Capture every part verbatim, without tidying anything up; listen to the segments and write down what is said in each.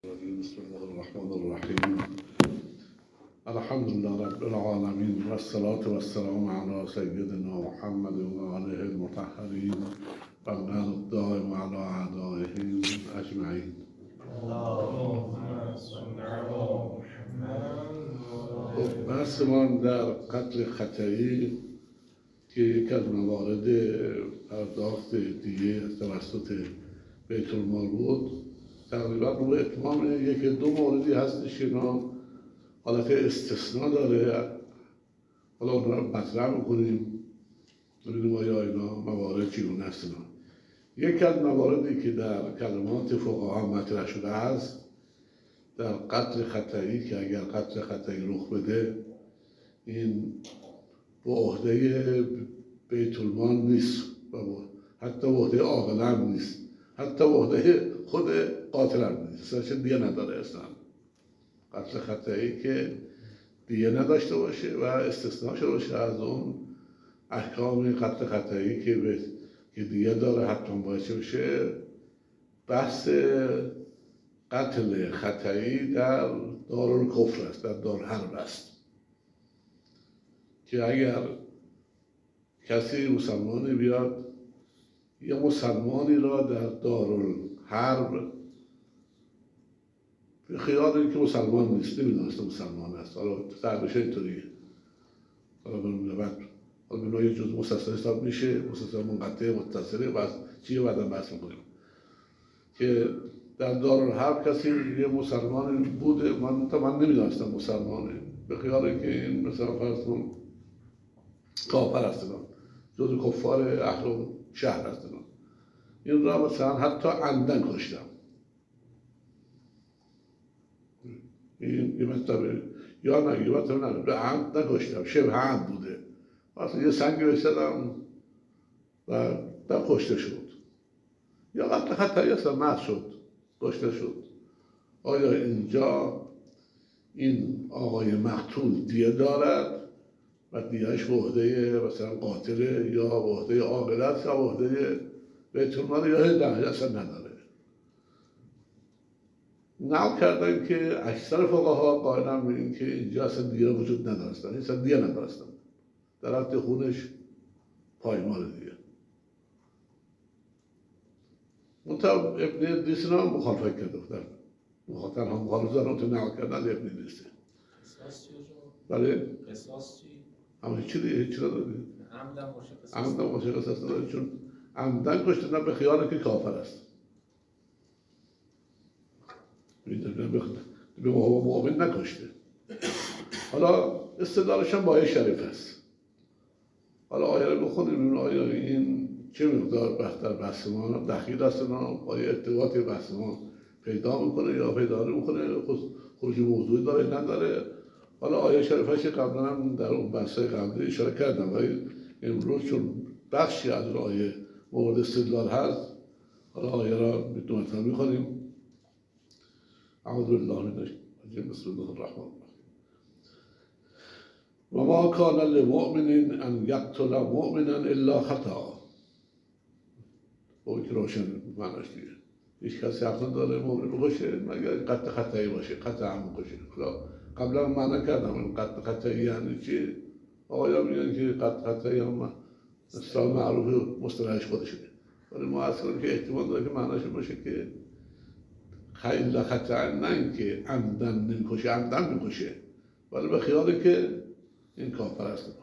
بسم الله الرحمن الرحیم. الحمد لله رب العالمین و الصلاة و السلام علی سیدنا محمد و آله المطهرین و القرن الدائم علی اعدائهم اجمعین. بحثمان در قتل خطئی که یکی از موارد پرداخت دیگه توسط بیت المال بود، تقریبا رو اتمام یکی دو موردی هستش که اینا حالت استثناء داره. حالا اون رو مطرح میکنیم ببینیم آیا اینا موارد چگونه هستن. یکی از مواردی که در کلمات فقها مطرح شده است در قتل خطئی که اگر قتل خطئی رخ بده این به عهده بیت المال نیست و حتی به عهده عاقل هم نیست، حتی به عهده خود قاتل هم نیست، اصلا دیگه نداره. اصلا قتل خطئی که دیگه نداشته باشه و استثناء شده باشه از اون احکام قتل خطئی که به که دیگه داره حتما باشه بشه. بحث قتل خطئی در دارالکفر است، در دارالحرب است که اگر کسی مسلمانی بیاد یا مسلمانی را در دارالحرب به خیال اینکه مسلمان نیست، نمیدونسته مسلمان است، حالا تعریفش اینطوریه، حالا بنابراین بعد حالا بنا یه جز مستثنا حساب میشه، مستثنا منقطع متصله، بس چیه بعدا بحث میکنیم که در دارالحرب کسی یه مسلمان بوده، من تا من نمیدونستم مسلمانه، به خیال اینکه این مثلا فرض کن کافر هستن، جز کفار اهل شهر هستن، این را مثلا حتی عمدن کشتم، این یه مطلبه یا نه یه مطلبه نه به عمد نکشتم، شبه عمد بوده، مثلا یه سنگی بشتدم و در کشته شد، یا قتل خطئی اصلا مرد شد کشته شد. آیا اینجا این آقای مقتول دیه دارد و دیهش به عهده مثلا قاتله یا به عهده عاقل است یا به عهده بیت المال یا نه اصلا نداره؟ نقل کردن که اکثر فقها قائلن به این که اینجا اصلا دیه وجود ندارستن، اصلا دیه ندارستن، در حد خونش پایمال دیگه. منطقه ابن دیسنا هم مخالفت کرده بودن، مخاطر هم مخالفت دارن تو نقل کردن ابن دیسنا. قصاص چی جو؟ بله؟ قصاص چی؟ همه چی دیگه، هیچی نداره. عمدن باشه قصاص. عمدن باشه قصاص نداره، چون عمدن کشتن به خیال که کافر است. به مؤمن نکشته. حالا استدلالش هم با آیه شریف است. حالا آیه رو بخونیم ببینیم آیا این چه مقدار بهتر بحث ما دخیل است، آیا ارتباطی بحث ما پیدا میکنه یا پیدا نمیکنه، خروج موضوعی داره نداره. حالا آیه شریفش قبلا هم در اون بحث‌های قبلی اشاره کردم، ولی امروز چون بخشی از اون آیه مورد استدلال هست، حالا آیه را دو مرتبه میخونیم. اعوذ بالله من الشیطان بسم الله الرحمن الرحیم. و ما کان لمؤمن ان یقتل مؤمنا الا خطأ. با که روشن معناش دیگه، هیچ کسی حق نداره مؤمن بکشه مگر قتل خطئی باشه، قتل عمد بکشه. قبلا معنی کردم قتل خطئی یعنی چی؟ آقایان میگن که قتل خطئی هم اصطلاح معروف مصطلحش خودشه، ولی ما اصلا که احتمال داره که معناش باشه که خیلی خطأ، نه اینکه عمدن نمیکشه، عمدن میکشه ولی به خیالی که این کافر است.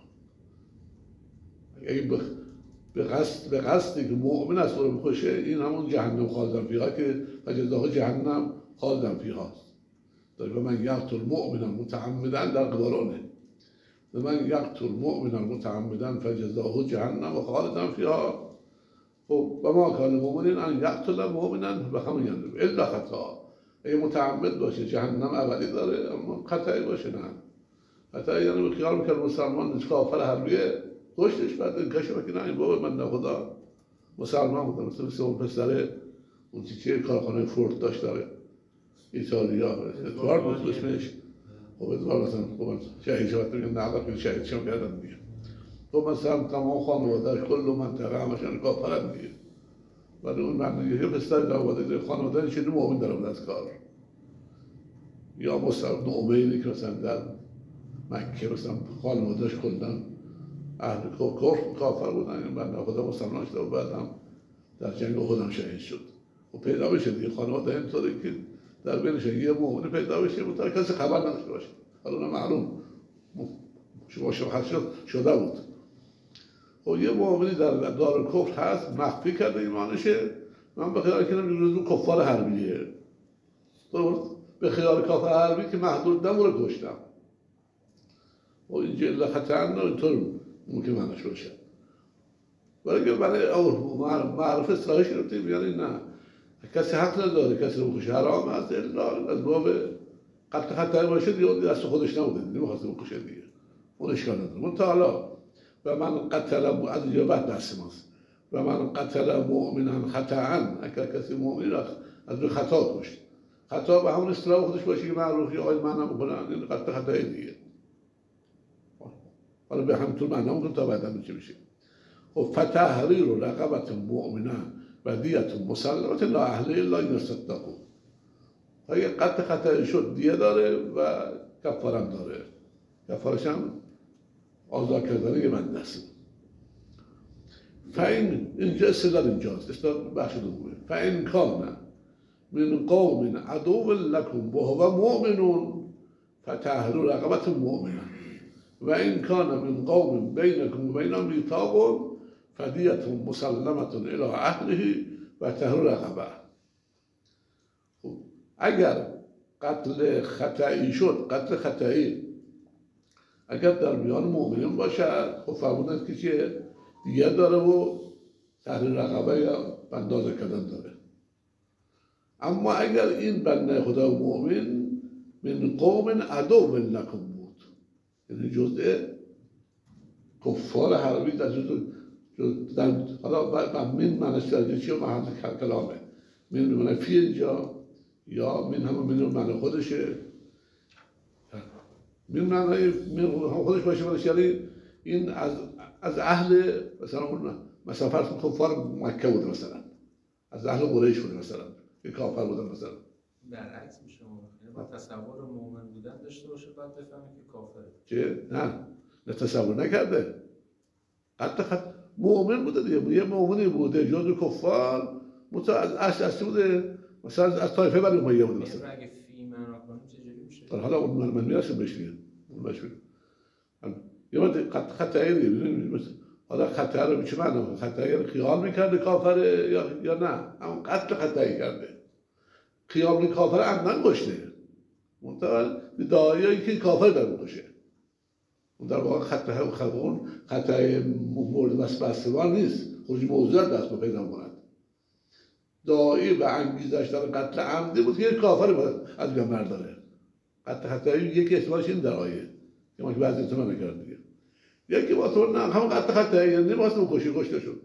اگه به قصد به قصدی که مؤمن است رو بکشه، این همون جهنم خالدن فیها که فجزاه جهنم خالدن فیهاست. داره به من یقتل مؤمنا متعمدا در قبارانه، به من یقتل مؤمنا متعمدا فجزاه جهنم و خالدن فیها. خب و ما کان مؤمن ان یقتل مؤمنا به همون یعنی الا خطا، اگه متعمد باشه جهنم ابدی داره، اما خطایی باشه نه. خطایی یعنی به خیال میکرد مسلمان نیست، کافر حربیه کشتش، بعد این کشه بکنه این بابا من خدا مسلمان بودم، مثل مثل اون پسره اون چیچه کارخانه فورد داشت داره ایتالیا، ادوارد بود اسمش. خب ادوارد مثلا خب شهید شد میگن نه وقتی شهید شم کردن دیگه. خب مثلا تمام خانواده‌اش کل منطقه همشون کافرن دیگه، ولی اون معنی یه پسر داوده خانواده‌اش چه مؤمن داره از کار. یا مصعب بن عمیر که مثلا در مکه مثلا خانواده‌اش کلا اهل کفر کافر بودن، این بنده خدا مسلمان شده و بعد هم در جنگ احد هم شهید شد. و پیدا بشه دیگه خانواده اینطوری که در بینشون یه مؤمن پیدا بشه و کسی خبر نداشته باشه، حالا معلوم شما شبهت شد شده بود. خب یه مؤمنی در دارالکفر هست مخفی کرده ایمانشه، من به خیال کردم جزو کفار حربیه، درست؟ به خیال کافر حربی که محدود نم رو کشتم و این جله خطرن اینطور ممکن منش باشه. ولی که برای معرف اصلاحش گرفتیم یعنی نه کسی حق نداره کسی رو بکشه، حرام هست الا از باب قتل خطر باشه دیگه دست خودش نبوده نمیخواست بکشه دیگه، اون اشکال نداره. من تا حالا و من قتل از اینجا بعد دست ماست و من قتل مؤمنا خطأ، اگر کسی مؤمن را از روی خطا کشت، خطا به همون اصطلاح خودش باشه که معروفی آقای من نمیکنن این قتل خطای دیگه، حالا به همینطور معنی نمیکنم تا بعدا میشه میشه. خب فتحریر رقبت مؤمنه و دیت مسلمت لا اهل الا ان صدقوا، اگه قتل خطایی شد دیه داره و کفارم داره، کفارش هم آزاد کردن یه بنده است. فاین اینجا استدلال اینجاست، استدلال بخش دومه. فاین کان من قوم عدو لکم و هو مؤمن فتحریر رقبت مؤمنه و این کان من قوم بینکم و بینهم میثاق فدیت مسلمت الی اهله و تحریر رقبه. خب اگر قتل خطایی شد، قتل خطایی اگر در میان مؤمنین باشد خب فرمودند که چیه دیگه داره و تحریر رقبه یا بندازه کردن داره. اما اگر این بنده خدا مؤمن من قوم عدو لکم بود، یعنی جزء کفار حربی در جزء در حالا من معنیش در چی و محل کلامه، من من فی اینجا یا من همه من معنی خودشه، من معنی من خودش باشه منش یعنی این از از اهل مثلا اون مثلا فرض کفار مکه بوده، مثلا از اهل قریش بوده، مثلا که کافر بوده، مثلا برعکس میشه با تصور مؤمن بودن داشته باشه بعد بفهمه که کافره. چه؟ نه نه تصور نکرده، حتی خط مؤمن بوده دیگه، یه مؤمنی بوده جزو کفار متو از اصل اصلی بوده، مثلا از طایفه بنی امیه بوده مثلا. اگه فی معنا کنیم چجوری میشه؟ حالا اون من میرسیم بهش دیگه، اون باش ببین. یه وقت خط خطایی دیگه ببین حالا خطا رو چه معنی؟ خطایی رو خیال میکرده کافره یا یا نه؟ اما قتل خطایی کرده. خیال می کافر عمدن کشته. منتها دعایایی که کافر در بکشه. اون در واقع خطای خبون خطای مورد بسته‌وار نیست، خروج موضوع دست به پیدا کند. داعی به انگیزش در قتل عمدی بود که یک کافر باید از گمر داره. قتل خطایی یکی احتمالش این در آیه که ما که بعضی احتمال نکرد دیگه. یکی با تو نه همون قتل خطایی یعنی نمی‌خواست بکشه کشته شد.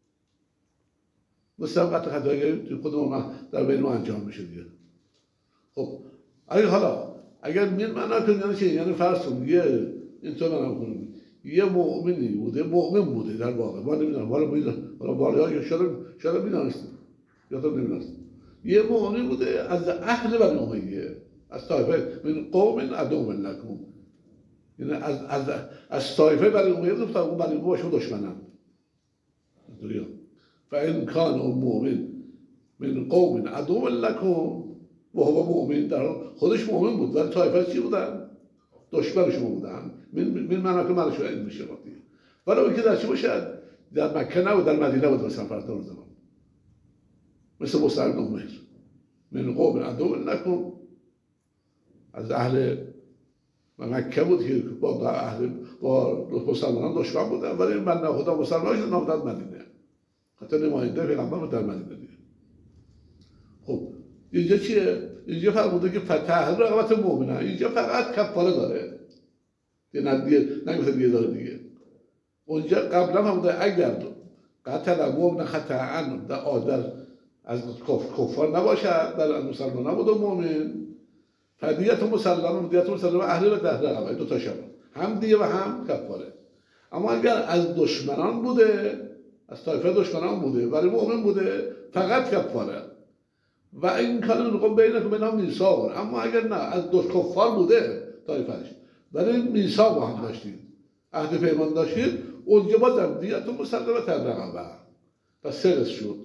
مثل هم قتل خطایی خود ما در بین ما انجام میشه دیگه. خب اگه حالا اگر من معنا کنیم یعنی چی؟ یعنی فرض کن یه اینطور معنا کنیم یه مؤمنی بوده، مؤمن بوده در واقع، ما نمیدونم حالا میدونم حالا بالای شاید شاید میدونستم یا تو نمیدونستم، یه مؤمن بوده از اهل بنی امیه، از طایفه من قوم عدو لکم، یعنی از از از طایفه بنی امیه بود تا اون بنی امیه باشه دشمنن. اینطوریه. فإن كان مؤمن من قوم عدو لكم و هو مؤمن، در خودش مؤمن بود ولی طایفه چی بودن؟ دشمن شما بودن. من من معنا که معنا شاید میشه وقتی ولی اون که در چی باشد؟ در مکه نبود، در مدینه بود مثلا فرض اون زمان، مثل مصعب بن عمیر من قوم عدو لكم، از اهل مکه بود که با اهل با مسلمانان دشمن بودن ولی من خدا مسلمان شد نامزد مدینه، حتی نماینده پیغمبر بود در مدینه دیگه. خب اینجا چیه؟ اینجا فرموده که فتح رقبت مؤمنه، اینجا فقط کفاره داره دیگه، دیگه نمیشه دیگه داره دیگه. اونجا قبلا فرموده اگر قتل مؤمن خطأ در از کفار نباشد، در مسلمان نبود و مؤمن، فدیت مسلمه، دیت مسلمه اهل و ده رقبه، دو تا شب هم دیگه و هم کفاره. اما اگر از دشمنان بوده، از طایفه دشمنان بوده ولی مؤمن بوده، فقط کفاره. و این کار میگم بین که بنا میثاق، اما اگر نه از دو کفار بوده طایفش ولی میثاق با هم داشتید، عهد پیمان داشتید، اونجا بازم دیتون مسلمه رقبه. پس سه قسم شد.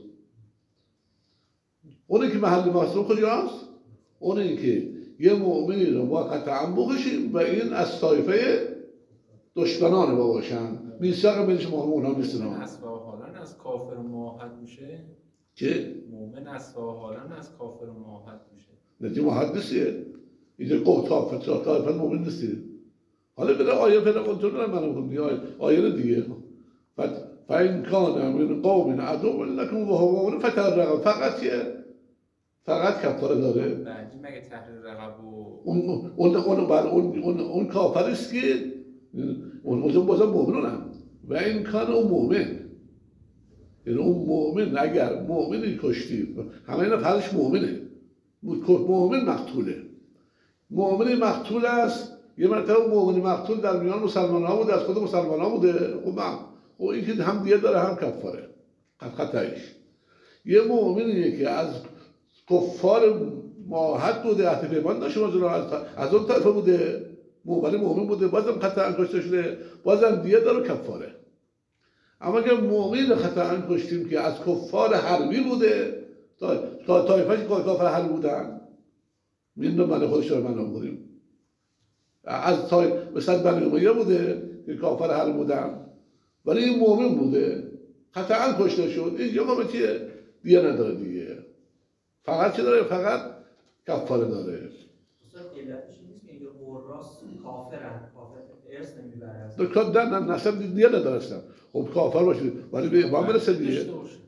اونی که محل محصول کجاست؟ اونی که یه مؤمنی رو ما قطعا بکشیم و این از طایفه دشمنان ما باشن، میثاق بینش ما اونا نیستن. اصفا حالا از کافر و موحد میشه؟ چه؟ مؤمن اصفا حالا از کافر و موحد میشه؟ نه موحد نیستیه. اینجا گفت طایفه طایفه مؤمن نیستیه. حالا بره آیه بره کنترل رو منو کنی آیه دیگه. فإن كان من قوم عدو لكم وهو مؤمن فتحرر، فقط چیه؟ فقط کفاره داره. بعدی مگه تحریر رقب و اون اون اون بر اون اون اون کافر است که اون موضوع بازم مؤمنم و این کان اون مؤمن، یعنی اون مؤمن اگر مؤمنی کشتی همه اینا فرش مؤمنه، مؤمن مقتوله، مؤمن مقتول است. یه مرتبه مؤمن مقتول در میان مسلمان ها بود، از خود مسلمان ها بوده، خب و این که هم دیگه داره هم کفاره خطایش. یه مؤمنیه که از کفار موحد بوده، عهد پیمان داشته از اون طرف بوده، مؤمن مؤمن بوده، بازم قطعا کشته شده، بازم دیگه داره کفاره. اما اگر مؤمن قطعا کشتیم که از کفار حربی بوده، تا طایفه‌اش کافر حربی بودن، می‌دونم من خودش رو من آوریم از تای مثلا بنی امیه بوده که کافر حربی بودن، ولی این مؤمن بوده قطعا کشته شد. اینجا ما چیه؟ دیگه نداره دیگه، فقط چی داره؟ فقط کفاره داره. اصلا علتش نیست که اینجا قراص کافرن، کافر ارث نمیبره. دکتر در نه نسل دیگه ندارستم. خب کافر باشید ولی به ما برسه دیگه.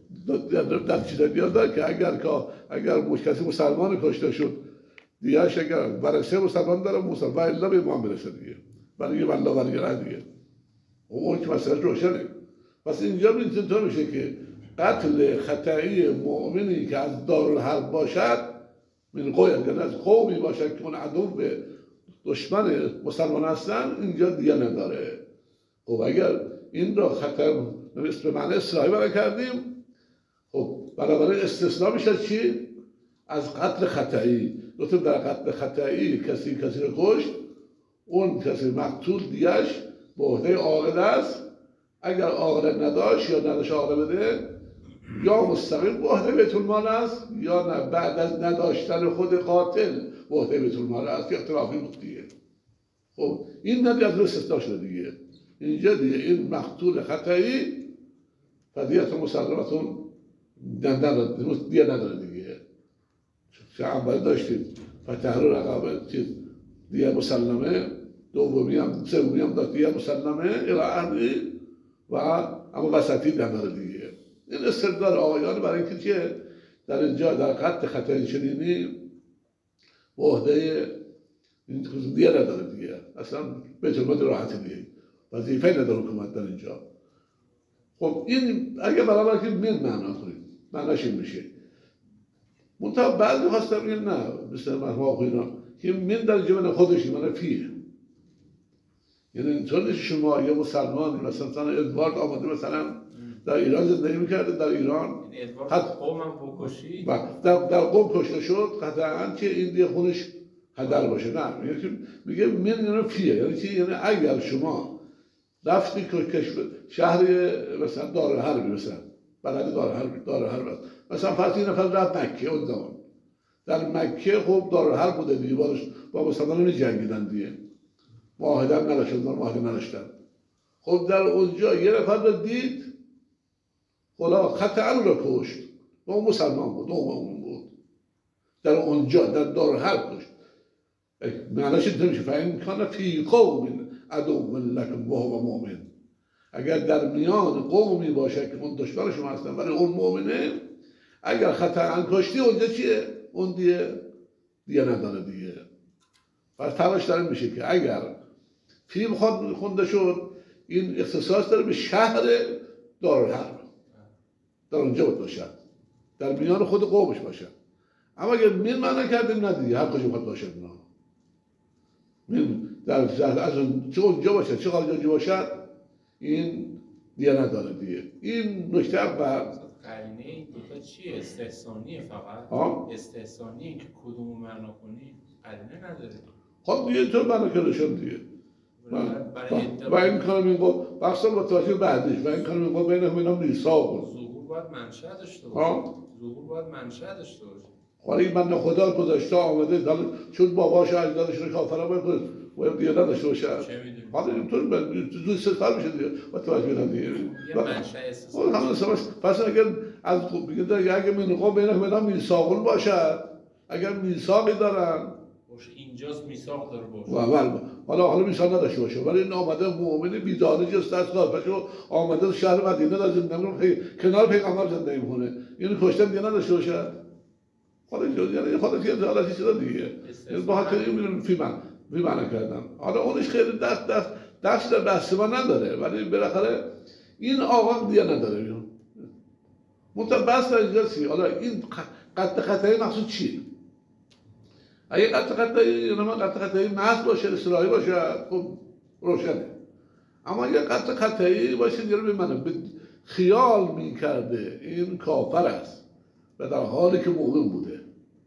در چیز دیگه داره که اگر که اگر کسی مسلمان کشته شد دیگهش اگر برسه مسلمان داره مسلمان و الا به ما برسه دیگه، ولی یه بنده برگره دیگه. اون که مسئله روشنه. پس اینجا اینطور میشه که قتل خطایی مؤمنی که از دارالحرب باشد، من قوم یعنی از قومی باشد که اون عدو به دشمن مسلمان هستن، اینجا دیگه نداره. خب اگر این را خطر به معنی اصلاحی برای کردیم، خب بنابراین استثناء میشه چی؟ از قتل خطایی. لطفا در قتل خطایی کسی کسی رو کشت، اون کسی مقتول دیگهش به عهده عاقل است. اگر عاقل نداشت یا نداشت عاقل بده، یا مستقیم به عهده بیت المال است یا نه بعد از نداشتن خود قاتل به عهده بیت المال است که اختلافی بود دیگه. خب این ندی از استثناء شده دیگه. اینجا دیگه این مقتول خطایی فدیت مسلمتون نداره دیگه، نداره دیگه. چه اول داشتید فتحریر رقبه چیز دیگه مسلمه، دومی هم سومی هم داشت دیگه مسلمه الهی و اما وسطی نداره دیگه. این استدلال آقایان برای اینکه چیه در اینجا در قتل خطایی چنینی به عهده این دیگه نداره دیگه، اصلا بیت المال راحتی دیگه، وظیفه نداره حکومت در اینجا. خب این اگه برابر که من معنا کنید معناش این میشه. منتها بعضی خواستم این نه مثل مرحوم اینا که من در جمعه خودشی من فیه، یعنی اینطور نیست شما یه مسلمانی مثلا ادوارد آمده مثلا در ایران زندگی میکرده، در ایران ادوارد قوم هم بکشی در, در قوم کشته شد قطعا که این دیگه خونش هدر باشه. نه یعنی میگه من یعنی فیه، یعنی چی؟ یعنی اگر شما رفتی کشور شهر مثلا دارالحربی مثلا بلد دارالحرب دارالحرب مثلا فرض این نفر رفت مکه، اون زمان در مکه خب دارالحرب بوده دیگه، با مسلمانان جنگیدن دیگه، معاهده هم نداشتن، معاهده نداشتن. خب در اونجا یه نفر رو دید خدا قطعا رو کشت و اون مسلمان بود، اون بود در اونجا در دارالحرب کشت. معناش اینطور میشه فإن کان فی قوم عدو لکم وهو مؤمن، اگر در میان قومی باشه که اون دشمن شما هستن ولی اون مؤمنه، اگر خطا کشتی اونجا چیه؟ اون دیگه دیگه نداره دیگه. پس تلاش داره میشه که اگر فیلم خونده شد این اختصاص داره به شهر دارالحرب، در اونجا بود باشد، در میان خود قومش باشد. اما اگر من معنا کردیم نه دیگه، هر کجا بخواد باشد نه من در شهر از اون چه اونجا باشد چه اونجا باشد این دیگه نداره دیگه. این نکته اول قرینه این دوتا چیه؟ استحسانیه فقط؟ ها؟ استحسانیه که کدومو معنا کنی قرینه نداره. خب دیگه اینطور معنا کردشون دیگه. و این کار میگو بخصا متوجه بعدش و این کار میگو بین همینا میثاق. ظهور باید منشأ داشته باشه. ظهور باید منشأ داشته باشه. خواهی من خدا گذاشته آمده دل چون باباش اجدادش رو کافر باید باید دیگه نداشته باشه. چه میدونی؟ حالا اینطور زود سه میشه دیگه متوجه میدن دیگه. یه منشأ استثنا. اون همون سماش پس اگر از بگید اگه من قوم بین همینا میثاق باشد اگر میثاقی دارن باشه اینجاست میثاق داره باشه. و حالا حالا میثاق نداشته باشه ولی این آمده مؤمن بیدانش است از کافرشو آمده شهر مدینه در زندگی کنار پیغمبر زندگی میکنه اینو کشتن دیگه نداشته باشه. حالا یعنی خودت یه حالتی چیزا دیگه با خاطر این فیلم فیلم کردن. حالا اونش خیلی دست دست دست در بحث ما نداره ولی بالاخره این آقا دیگه نداره. منتها بحث در اینجاست حالا این قطع خطایی مقصود چیه؟ اگه قطع خطایی یعنی من قطع خطایی محض باشه اصطلاحی باشه خب روشنه. اما اگه قطع خطایی باشه دیگه به من خیال میکرده این کافر است و در حالی که مؤمن بوده.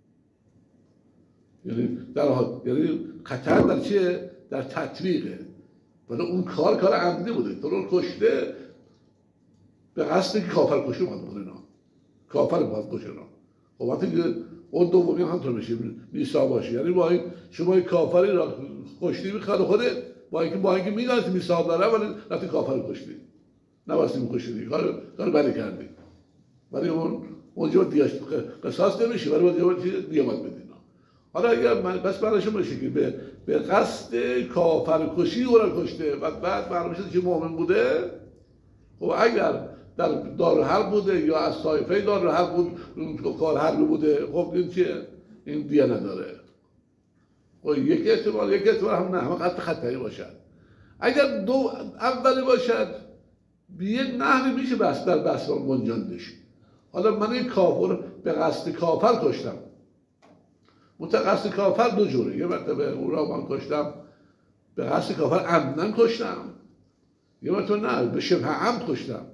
یعنی در حال یعنی خطر در چیه؟ در تطبیقه. ولی اون کار کار عمدی بوده. تو رو کشته به قصد که کافر کشی اومد بکنه اینا. کافر باید کشه اینا. خب وقتی که اون دومی همطور بشه میثاق باشه یعنی با این شما کافری را کشتی میخواد خودت با اینکه با اینکه میدونید میثاق داره ولی رفتی کافر رو کشتی. نباستی میکشتی کار کار بدی کردی. ولی اون اونجا دیگه قصاص نمیشه ولی اونجا چیز دیگه باید بدین. حالا اگر من بس برایش باشه که به به قصد کافر کشی او را کشته و بعد معلوم شد که مؤمن بوده خب اگر در دارالحرب بوده یا از طایفه دارالحرب بود کار حربی بوده خب این چیه؟ این دیگه نداره. خب یک احتمال یک احتمال هم نه هم قطع خطایی باشد. اگر دو اولی باشد به یک نحوی میشه بس در بحث گنجاندش. حالا من این کافر به قصد کافر کشتم. متقصد کافر دو جوره. یه مرتبه او را من کشتم به قصد کافر عمدن کشتم یه مرتبه نه به شبه عمد کشتم.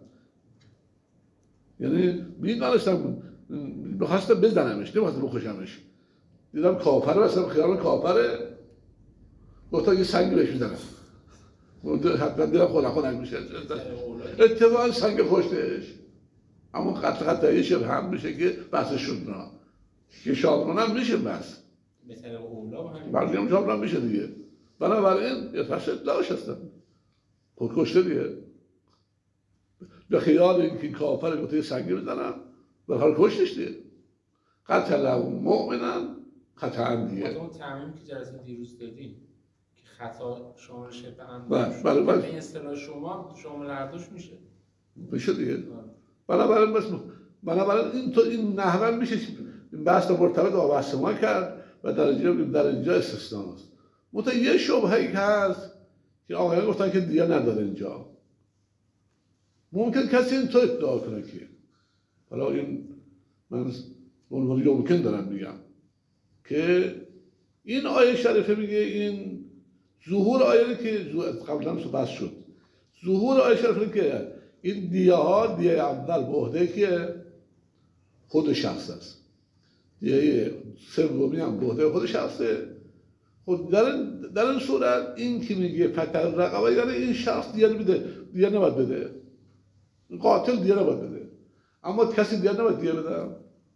یعنی میدانستم بخواستم بزنمش نمیخواستم بکشمش دیدم کافره بستم خیال کافره گفتم یه سنگی بهش میزنم حتما دیدم خودم خودم میشه اتفاقا سنگ کشتش. اما قطع قطعی شبه هم میشه که بحثش شد نه که شامران هم میشه بس مثل اولا با همین بردیم شامران میشه دیگه. بنابراین یه پس اطلاعش هستن خود کشته دیگه به خیال اینکه کافر گفته سنگی بزنم به حال کشتش دیگه. قتل مؤمنن خطا دیگه. خب اون تعمیم که جلسه دیروز دادیم که خطا شامل شبه عمد بله بله بله این اصطلاح شما شامل هر دوش میشه میشه دیگه. بنابراین بس بنابراین این تو این نحوه میشه این بحث مرتبط با بحث ما کرد و در اینجا در اینجا استثنا است. منتها یه شبهه‌ای که هست که آقایان گفتن که دیگه نداره اینجا. ممکن کسی این تو ادعا کنه که حالا این من عنوان ممکن دارم میگم که این آیه شریفه میگه این ظهور آیه که قبلا بحث شد ظهور آیه شریفه که این دیه ها دیه اول به عهده که خود شخص است دیه سومی هم به عهده خود شخصه. خود در این در این صورت این که میگه فتر رقبه یعنی این شخص دیه بده دیه نباید بده قاتل دیه نباید بده اما کسی دیه نباید دیه بده.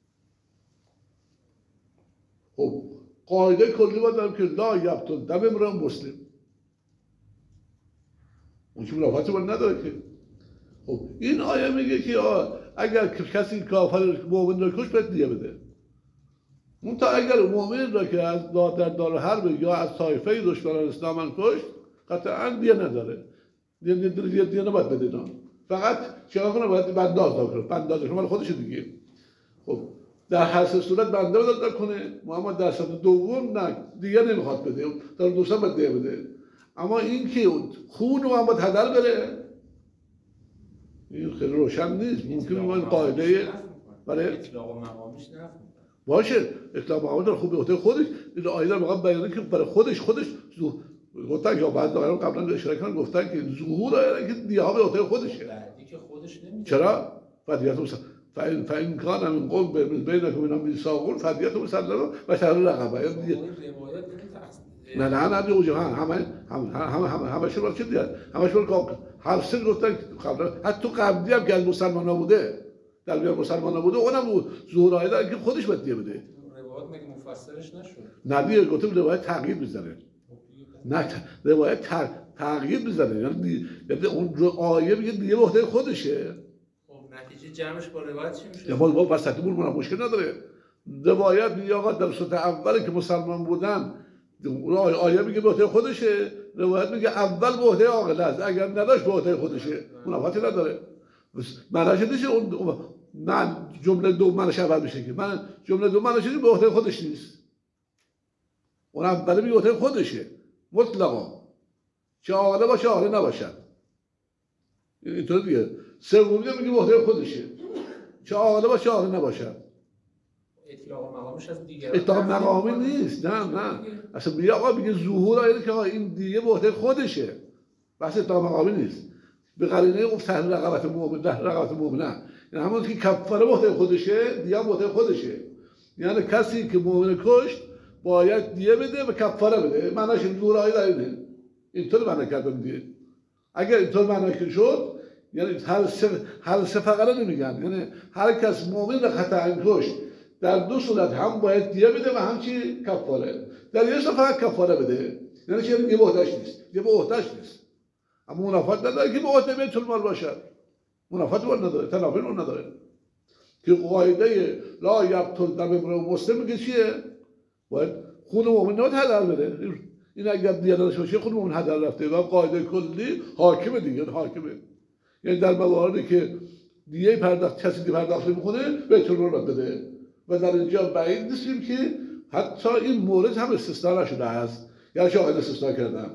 خب قاعده کلی باید دارم که لا یبطل دم امرأ مسلم اون که ملافاتی باید نداره که. خب این آیه میگه که اگر کسی کافر مؤمن را کش باید دیه بده. منتها اگر مؤمن را که از در دار حرب یا از طایفه دشمنان اسلام کشت قطعا دیه نداره دیه, دیه, دیه, دیه نباید بده نه. فقط چرا کنه باید بنداز دار کنه بندازش مال خودش دیگه. خب در هر سه صورت بنده داد کنه اما در صورت دوم نه دیگه نمیخواد بده در دوستان باید دیه بده. اما این که خون و هم باید هدر بره این خیلی روشن نیست. ممکنه ما این قاعده برای اطلاق مقامش نفهم باشه اطلاق مقامش در خوب به عهده خودش این آیه در واقع بیانه که برای خودش خودش گفتن یا بعد دارم قبلا اشاره کردن گفتن که ظهور آیه که دیه ها به عهده خودشه بعدی که خودش نمیده چرا؟ فدیت فاین فاین کان من قوم بینکم و بین میثاق فدیه مسلمه و تحریر رقبه. نه نه نه دیگه همه همه همه همه همش رو چه دیگه همش رو هر سه گفتن حتی قبلی هم که از مسلمان بوده در بیان مسلمان بوده اونم ظهورایی داره که خودش باید دیگه بده. روایت مگه مفسرش نشد؟ نه دیگه گفتم روایت تغییر میزنه. نه روایت تغییر میزنه یعنی یعنی اون آیه میگه دیگه به عهده خودشه. خب نتیجه جمعش با روایت چی میشه؟ یا ما با وسطمون من مشکل نداره. روایت میگه آقا در صورت اولی که مسلمان بودن آیه میگه به عهده خودشه، روایت میگه اول به عهده عاقل است، اگر نداشت به عهده خودشه. منافاتی نداره. معنیش نیست اون من جمله دو معنیش اول میشه که من جمله دو معنیش به عهده خودش نیست. اون اولی میگه به عهده خودشه مطلقا، چه عاقل باشه عاقل نباشد. اینطور دیگه. سومی میگه به عهده خودشه، چه عاقل باشه عاقل نباشد. اطلاق مقامش از دیگر اطلاق مقامی نیست. نه نه اصلا میگه آقا میگه ظهور آیه که آقا این دیگه به عهده خودشه، بس اطلاق مقامی نیست. به قرینه اون تحریر رقبت مؤمن ده رقبت مؤمنه، یعنی همون که کفاره به عهده خودشه دیگه به عهده خودشه. یعنی کسی که مؤمن کشت باید دیگه بده و کفاره بده. معناش این ظهور آیه در اینه. اینطور معنی کردم دیگه. اگر اینطور معنی که شد یعنی هر سه هر سه فقره نمیگن، یعنی هر کس مؤمن را خطا کشت در دو صورت هم باید دیه بده و هم چی کفاره. در یه صورت فقط کفاره بده، یعنی چه یه به عهده‌اش نیست، یه به عهده‌اش نیست. اما منافات نداره که به عهده بیت المال باشد. منافات اون نداره، تنافی اون نداره. که قاعده لا یقتل دم امرؤ مسلم میگه چیه؟ باید خون مؤمن نباید هدر بره. این اگر دیه داشته باشه خون مؤمن هدر رفته و قاعده کلی حاکمه دیگه، حاکمه. یعنی در مواردی که دیه پرداخت کسی دیگه پرداخت میکنه بیت المال باید بده. و در اینجا بعید نیستیم که حتی این مورد هم استثناء نشده است. یا شاید استثناء کردم.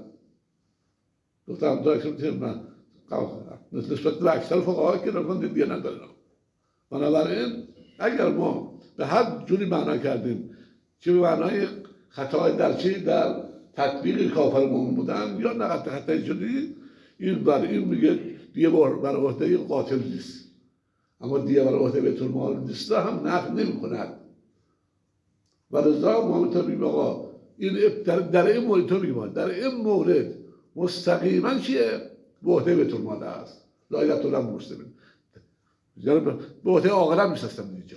گفتم دکتر من نسبت به اکثر فقها که رفتن دیگه ندارن. بنابراین اگر ما به هر جوری معنا کردیم چه به معنای خطای در چی در تطبیق کافر مؤمن بودن یا نه خطای جدی، این بر این میگه دیگه بر عهده قاتل نیست، اما دیگه بر عهده بیت المال نیست هم نقد نمی‌کند. و لذا ما میتونیم آقا این در, در این مورد تو میگم در این مورد مستقیما چیه؟ به عهده بیت المال است. لا یقتل مسلمین. یعنی به عهده عاقل هم نیست اینجا.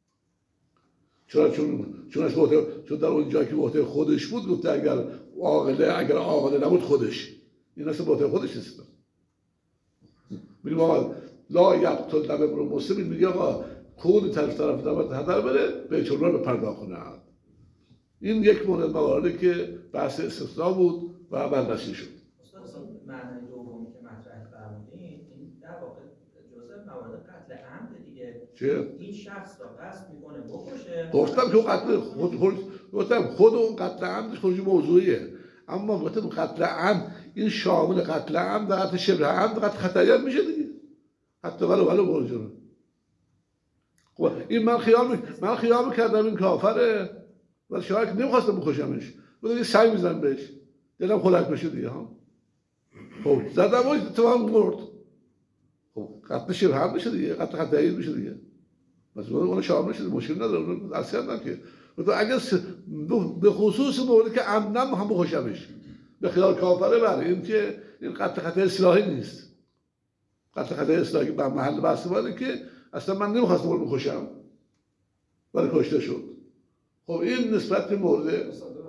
چرا چون چونش به عهده چون در اون جایی که به عهده خودش بود گفته اگر عاقله اگر عاقله نبود خودش. این اصلا به عهده خودش نیست. میگم آقا لا یقتل دم امرؤ مسلم، میگه آقا کون طرف طرف دعوت هدر بره بیت المال به پرداخت کند. این یک مورد مواردی که بحث استثناء بود و بررسی شد. معنی دومی که مطرح فرمودین این در واقع جزء موارد قتل عمد دیگه. چه؟ این شخص را قصد میکنه بکشه. گفتم که قتل خود خود گفتم خود اون قتل عمد خودش موضوعیه، اما گفتم قتل عمد این شامل قتل عمد و قتل شبه عمد قتل خطایی میشه دیگه. حتی ولو ولو برجونه. خب این من خیال می... من خیال می‌کردم این کافره ولی شاید نمی‌خواستم بکشمش. بودم یه سعی می‌زنم بهش. دلم خلق بشه دیگه ها. خب زدم و تو هم مرد. خب قتل شبه هم میشه دیگه، قتل خطایی میشه دیگه. بس اون شامل شده مشکل نداره، اون اصلا نه که. اگر به خصوص موردی که عمدن هم بکشمش. به خیال کافره برای این که این قتل خطایی اصلاحی نیست. قتل خطایی اصلاحی به محل بحث ولی که اصلا من نمیخواستم اون بکشم ولی کشته شد. خب این نسبت به مورد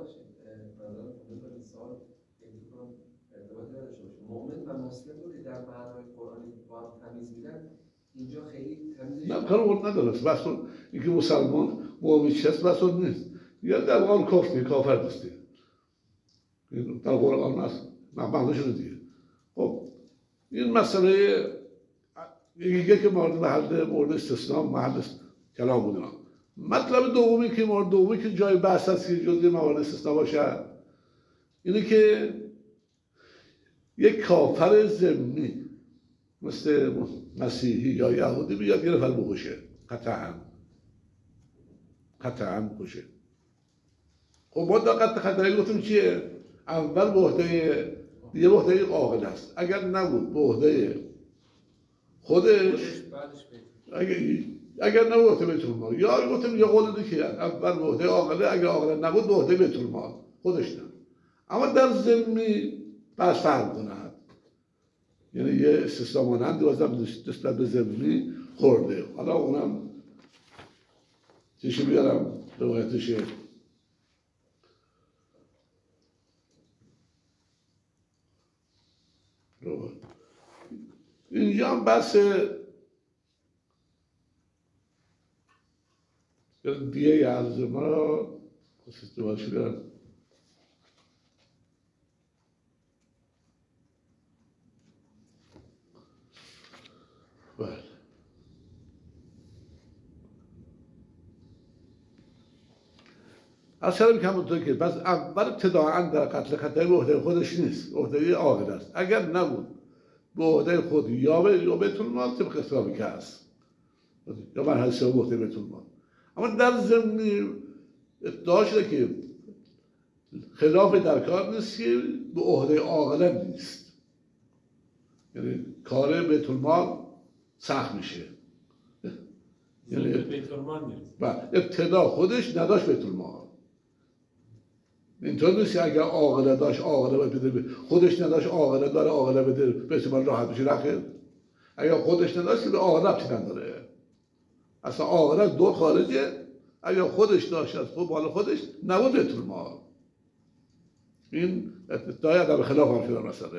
مؤمن و مسلم رو در معنای قرآنی با هم تمیز میدن اینجا خیلی تمیزش نه کار اون نداره. بس اینکه مسلمان مؤمن هست بس اون نیست. یا در قرآن کفر کافر دسته در قرآن هست معنی شده دیگه. خب این مسئله یکی که مورد محل مورد استثناء محل کلام بودن. مطلب دومی که مورد دومی که جای بحث هست که جزء موارد استثناء باشه اینه که یک کافر ضمنی مثل مسیحی یا یهودی بیاد یه نفر بکشه قطعاً قطعاً بکشه. خب ما در قطع خطایی گفتیم چیه؟ اول به عهده یه به عهده عاقل است. اگر نبود به عهده خودش اگه اگر نه به عهده بیت المال، یا گفتم یه قول دیگه که اول به عهده عاقله، اگر عاقله نبود به عهده بیت المال خودش نه. اما در ضمنی بس فرق کند، یعنی یه استثنا مانند بازم نسبت به ضمنی خورده. حالا اونم چیشی بیارم روایتشه. اینجا هم بحث دیگه عرض ما را استوارشی بیارم. بله از شرم که همونطور که پس اول ابتداعا در قتل خطایی به عهده خودش نیست، عهده عاقل است. اگر نبود به عهده خود یا به یا بیت المال طبق اختلافی که هست، یا مرحله سوم به عهده بیت المال. اما در ضمن ادعا شده که خلاف در کار نیست که به عهده عاقل نیست، یعنی کار بیت المال سخت میشه. یعنی بیت المال نیست. ابتدا خودش نداشت بیت المال. اینطور نیست اگر عاقله داشت عاقله بده، خودش نداشت عاقله داره عاقله بده بیت المال راحت بشه. رخیر اگر خودش نداشت که به عاقله ربطی نداره، اصلا عاقله دور خارجه. اگر خودش داشت از خود مال خودش نبود بیت المال. این ادعای عدم خلاف هم شده مسئله.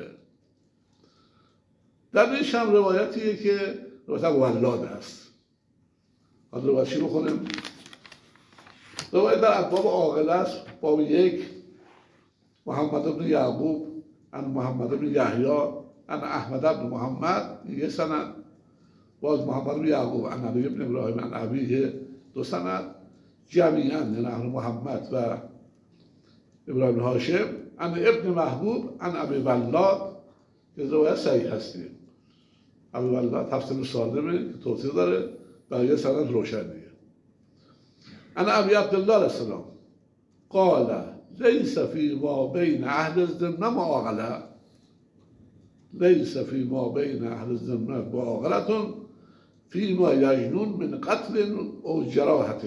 در اینش هم روایتیه که روایت ولاد است. حالا روایت چی بخونیم؟ روایت در ابواب عاقله است. باب یک، محمد بن یعقوب عن محمد بن یحیی عن احمد بن محمد، یه سند. باز محمد بن یعقوب عن علی بن ابراهیم عن ابیه، دو سند. جمیعاً یعنی اهل محمد و ابراهیم بن هاشم عن ابن محبوب عن ابی ولاد، که روایت صحیح هستی. ابی ولاد تفسیر سالمه که توصیح داره و یه سند روشنیه. عن ابی عبدالله علیه السلام قال لیس فی ما بین اهل الذمه معاقله، لیس فی ما بین اهل الذمه معاقله فی ما یجنون من قتل او جراحت،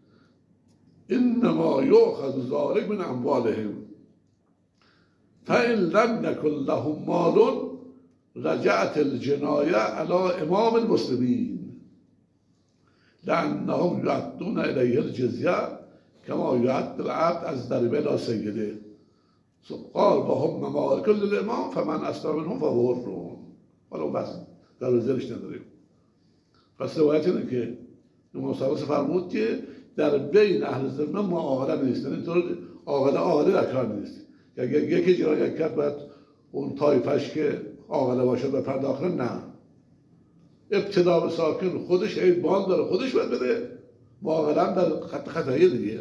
انما یؤخذ ذلک من اموالهم فان لم یکن لهم مال رجعت الجنایه علی امام المسلمین لانهم یؤدون الیه الجزیه کما یؤد العبد از ضربه الی سیده. قال و هم ممالک للامام فمن اسلم منهم فهو حر. حالا بس در زیرش نداریم. پس روایت اینه که مصطفی فرمود که در بین اهل ذمه معاقله نیست. اینطور عاقله عاقله در کار نیست. اگر یکی جنایت کرد باید اون طایفش که عاقله باشه به پرداخته، نه. ابتدا به ساکن خودش ایبان داره، خودش باید بده. معاقله هم در خط خطایی دیگه،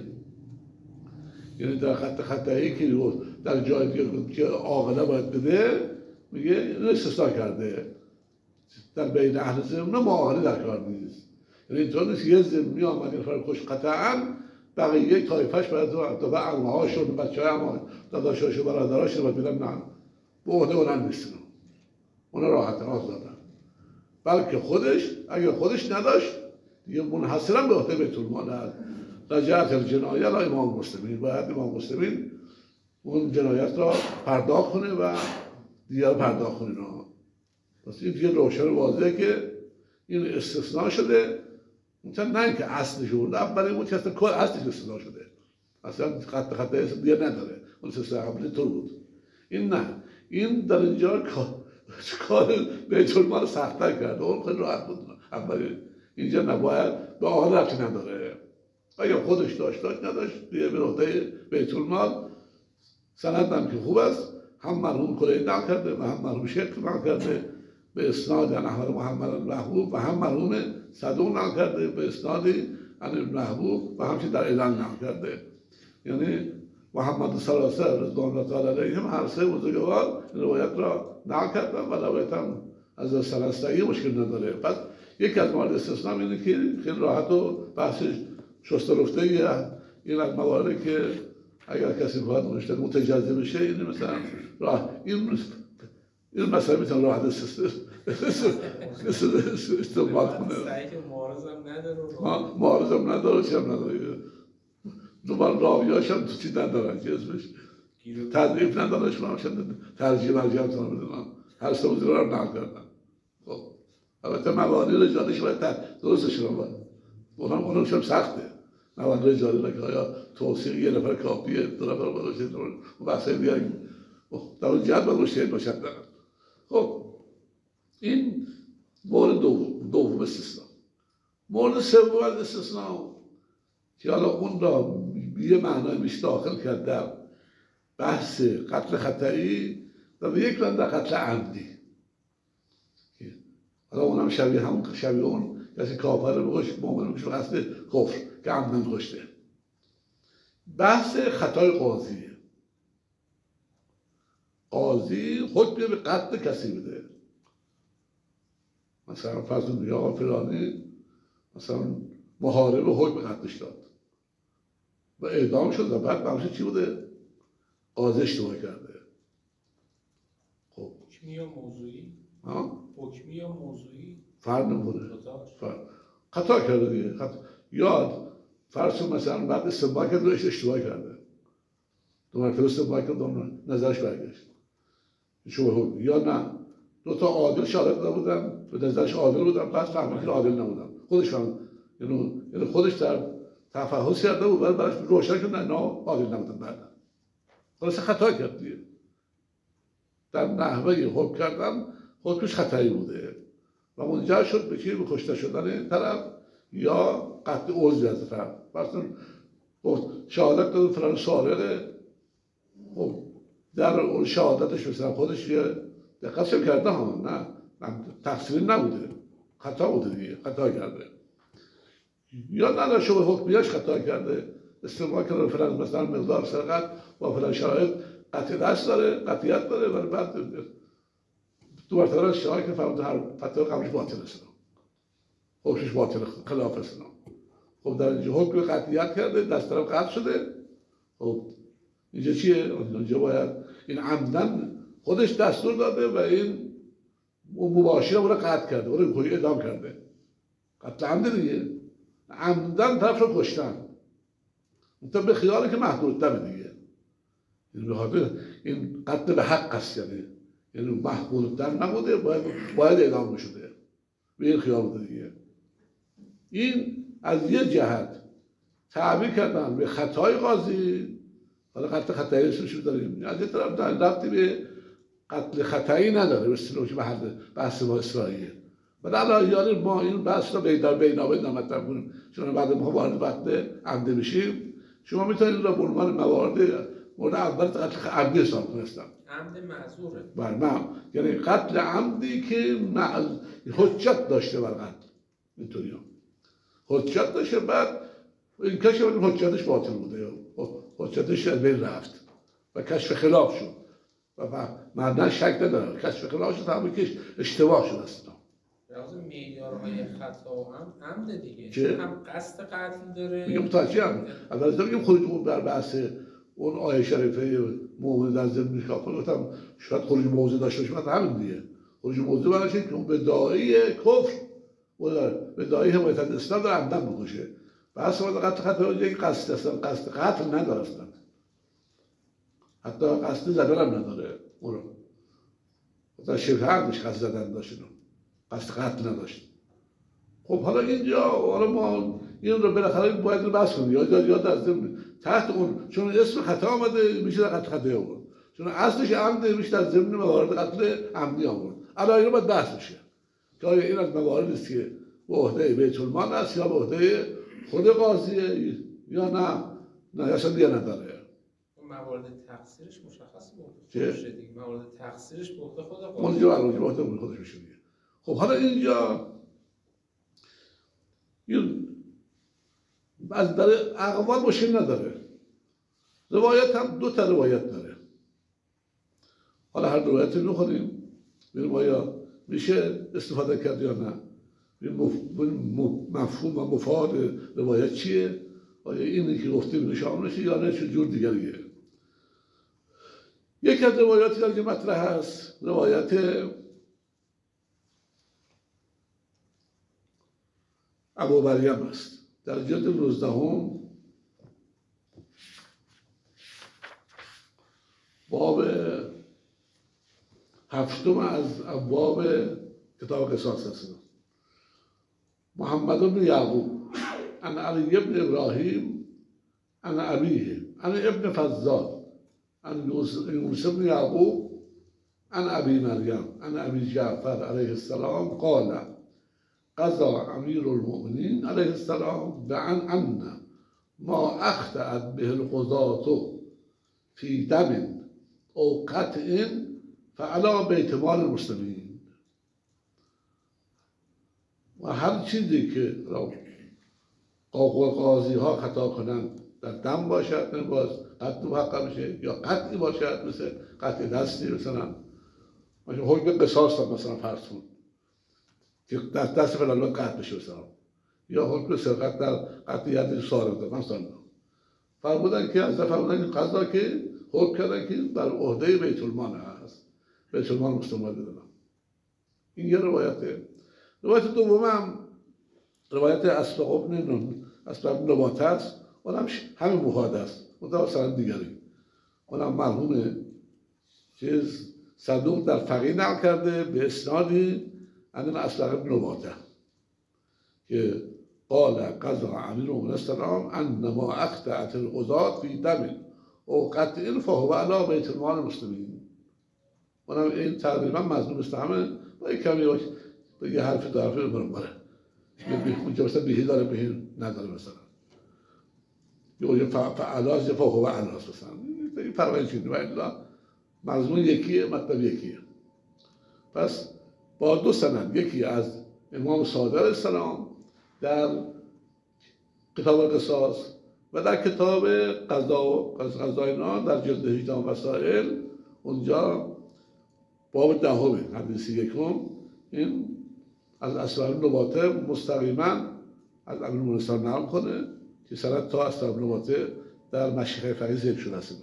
یعنی در خط خطایی که در جای دیگه که عاقله باید بده، میگه این استثنا کرده. در بین اهل ذمه معاقله در کار نیست. یعنی اینطور نیست یه ذمی آمد این فرق خوش قطعاً بقیه یک طایفش باید تو به عمه‌هاشون، بچه‌های عمه، داداشاش و برادراش رو باید بدن. نه، به عهده اونم نیستن، اونا راحت آزادن. بلکه خودش اگر خودش نداشت دیگه منحصراً به عهده بیت المال است. رجعت الجنایه الی امام المسلمین، باید امام مسلمین اون جنایت را پرداخت کنه و دیگر پرداخت کنه. پس این دیگه روشن واضحه که این استثناء شده. مثلا نه اینکه اصلش بود، اولین بود که اصلا کل اصلش استثناء شده، اصلا خط خط اسم دیگه نداره، اون استثناء قبلی تو بود. این نه، این در اینجا کار بیت المال سخت‌تر کرده. اون خیلی راحت بود اولین. اینجا نباید به آن ربطی نداره. اگر خودش داشت داشت نداشت دیگه به عهده بیت المال. سند هم که خوب است، هم مرحوم کلی نقل کرده و هم مرحوم شیخ نقل کرده به اسناد عن احمد محمد محبوب و هم مرحوم صدوق نقل کرده به اسنادی عن ابن محبوب و همچنین در اعلان نقل کرده. یعنی محمد سلاسه رضوان الله تعالی علیهم هر سه بزرگوار روایت را نقل کردن و روایت هم از سلسطه‌ای مشکل نداره. پس یک از موارد استثناء اینه که خیلی راحت و بحثش شسته رفته. این از مواردی که اگر کسی باید مشتری متجزی بشه، این مثلا راه این این مسئله میتونه راحت استعمال کنه. سعی که معارضم نداره. معارضم نداره چی هم نداره. دوباره راویاش هم تو چی ندارن که اسمش تدریف نداره. شما هم ترجیح مرجیح هم تانه بدونم. هر سه وزیر رو هم نقل کردن. خب البته موانع رجالش باید درستش رو باید. اونم اونم شم سخته. موانع رجالی را که آیا توصیق یه نفر کافیه، دو نفر باشه، اون بحثای دیگه در اون جهت باید مشتهد باشد دارن. خب این مورد دوم دوم استثناء. مورد سوم از استثناء که حالا اون را یه معنای بیش داخل کرد در بحث قتل خطایی و یک رند در قتل عمدی. حالا اونم شبیه همون شبیه اون کسی کافر رو بکش مؤمن بکش قصد کفر که عمدن کشته. بحث خطای قاضیه. قاضی حکم به قتل کسی بده. مثلا فرض کنید آقا فلانی مثلا محارب حکم به قتلش داد و اعدام شد و بعد بخش چی بوده؟ قاضی اشتباه کرده. خب حکمی یا موضوعی؟ ها؟ حکمی یا موضوعی؟ فرق نمیکنه. خطا کرده دیگه. خطا. یا فرض کنید مثلا بعد استنباط کرد و اشتباه کرده. دو مرتبه استنباط کرد و نظرش برگشت. شما یا نه دو تا عادل شهادت نبودن به نظرش عادل بودن بعد فهمید که عادل نبودن خودش فهم یعنی یعنی خودش در تفحص کرده بود بعد براش روشن شد نه عادل نبودن بعد خلاص خطا کرد دیگه در نحوه حکم کردن حکمش خطایی بوده و منجر شد به چی؟ به کشته شدن طرف یا قطع عضوی از طرف. مثلا شهادت داد فلان سارقه خب در اون شهادتش مثلا خودش یه دقتش کرده ها نه تقصیری نبوده خطا بوده دیگه خطا کرده یا نه در شبه حکمیش خطا کرده استعمال کرده فلان مثلا مقدار سرقت با فلان شرایط قطعی دست داره قطعیت داره ولی بعد دو مرتبه شاهد که فرمود هر فتوای قبلش باطل است حکمش باطل خلاف است. خب در اینجا حکم قطعیت کرده دست طرف قطع شده. خب اینجا چیه؟ اینجا باید این عمدن خودش دستور داده و این مباشر رو قطع کرده اون رو اعدام کرده. قتل عمد دیگه عمدن طرف رو کشتن اون به خیاله که محدود دمه دیگه این به خاطر این قتل به حق است یعنی یعنی محدود در نبوده باید باید اعدام میشده به این خیال بوده دیگه. این از یه جهت تعبیر کردن به خطای قاضی حالا قتل خطایی اسمش داریم از یه طرف ربطی به قتل خطایی نداره به اصطلاح که محل بحث ما اسرائیل ولی الان یعنی ما این بحث رو در بینابین مطرح کنیم چون بعد ما وارد قتل عمدی میشیم شما میتونید را به عنوان موارد مورد اول قتل عمدی حساب کنید. عمد معذوره. بله یعنی قتل عمدی که حجت داشته بر قتل اینطوری هم حجت داشته بعد این کشف حجتش باطل بوده حجتش از بین رفت و کشف خلاف شد و معنی شک نداره کشف خلاف شد همون که اشتباه شد اصلا. لازم معیارهای خطا و هم عمد دیگه چه؟ هم قصد قتل داره میگم متوجه هم اول میگم خروج اون در بحث اون آیه شریفه موضوع در ضمن کافر گفتم شاید خروج موضوع داشته باشه همین دیگه خروج موضوع برای که اون به داعی کفر و به داعی حمایت اسلام داره عمدن بکشه بحث واسه قتل خطا یک قصد اصلا قصد قتل نداره اصلا حتی قصد زدن هم نداره اون رو حتی شبه همش قصد زدن داشت اینو قصد قتل نداشت. خب حالا اینجا حالا ما این رو بالاخره باید رو بحث کنیم یا یا از تحت اون چون اسم خطا آمده میشه در قتل خطایی آورد چون اصلش عمده میشه در ضمن موارد قتل عمدی آورد. الان اینو باید بحث بشه که آیا این از مواردی است که به عهده بیت المال است یا به عهده خود قاضیه یا نه نه اصلا دیگه نداره. موارد تقصیرش مشخصه چه؟ دیگه موارد تقصیرش به عهده خود قاضی اونجا برای به عهده خودش میشه دیگه. خب حالا اینجا این از در اقوال مشکل نداره روایت هم دو تا روایت داره حالا هر روایتی رو خودیم ببینیم آیا میشه استفاده کرد یا نه مفهوم و مفاد روایت چیه آیا اینی که گفتیم شامل شه یا نه چه جور دیگریه. یکی از روایاتی که مطرح هست روایت ابو مریم است. در جلد نوزدهم باب هفتم از ابواب کتاب قصاص هست. محمد بن یعقوب عن علی بن ابراهیم عن ابیه عن ابن فضال عن یونس بن یعقوب عن ابی مریم عن ابی جعفر علیه السلام قال قضى امیر المؤمنین علیه السلام بأن ان ما اخطأت به القضاة فی دم او قطع فعلی بیت مال المسلمین. و هر چیزی که قاضی ها خطا کنند در دم باشد باز قطع محقق میشه یا قطعی باشد مثل قطع دستی مثلا مثلا حکم قصاص هم مثلا فرض کن که دست دست فلان قطع بشه مثلا یا حکم سرقت در قطع ید سارق داد مثلا فرمودن که از فرمودن این قضا که حکم کردن که بر عهده بیت المال هست، بیت المال مسلمان دادن. این یه روایته. روایت دومم روایت اسبق ابن نون اسبق ابن نبات است، اونم همین موهاد است منتها سند دیگری. اونم مرحوم چیز صدوق در فقیه نقل کرده به اسنادی عن اسبق ابن نبات که قال قضى امیر المؤمنین السلام ان ما اخطأت القضاة فی دم او قطع فهو علی بیت المال المسلمین. اونم این تقریبا مظلوم است همه با یک کمی باشه یه حرف دو حرفی رو برماره اونجا مثلا بهی داره بهی نداره مثلا یا فعلاز یا فهو علاز مثلا این فرمایی چیزی و الا مضمون یکیه مطلب یکیه. پس با دو سند، یکی از امام صادق علیه السلام در کتاب قصاص و در کتاب قضا قضاینا در جلد هجده مسائل اونجا باب دهم حدیث یکم این از اسباب نباته مستقیما از امیر المؤمنین نقل کنه که سند تا اسباب نباته در مشیخه فقیه ذکر شده است.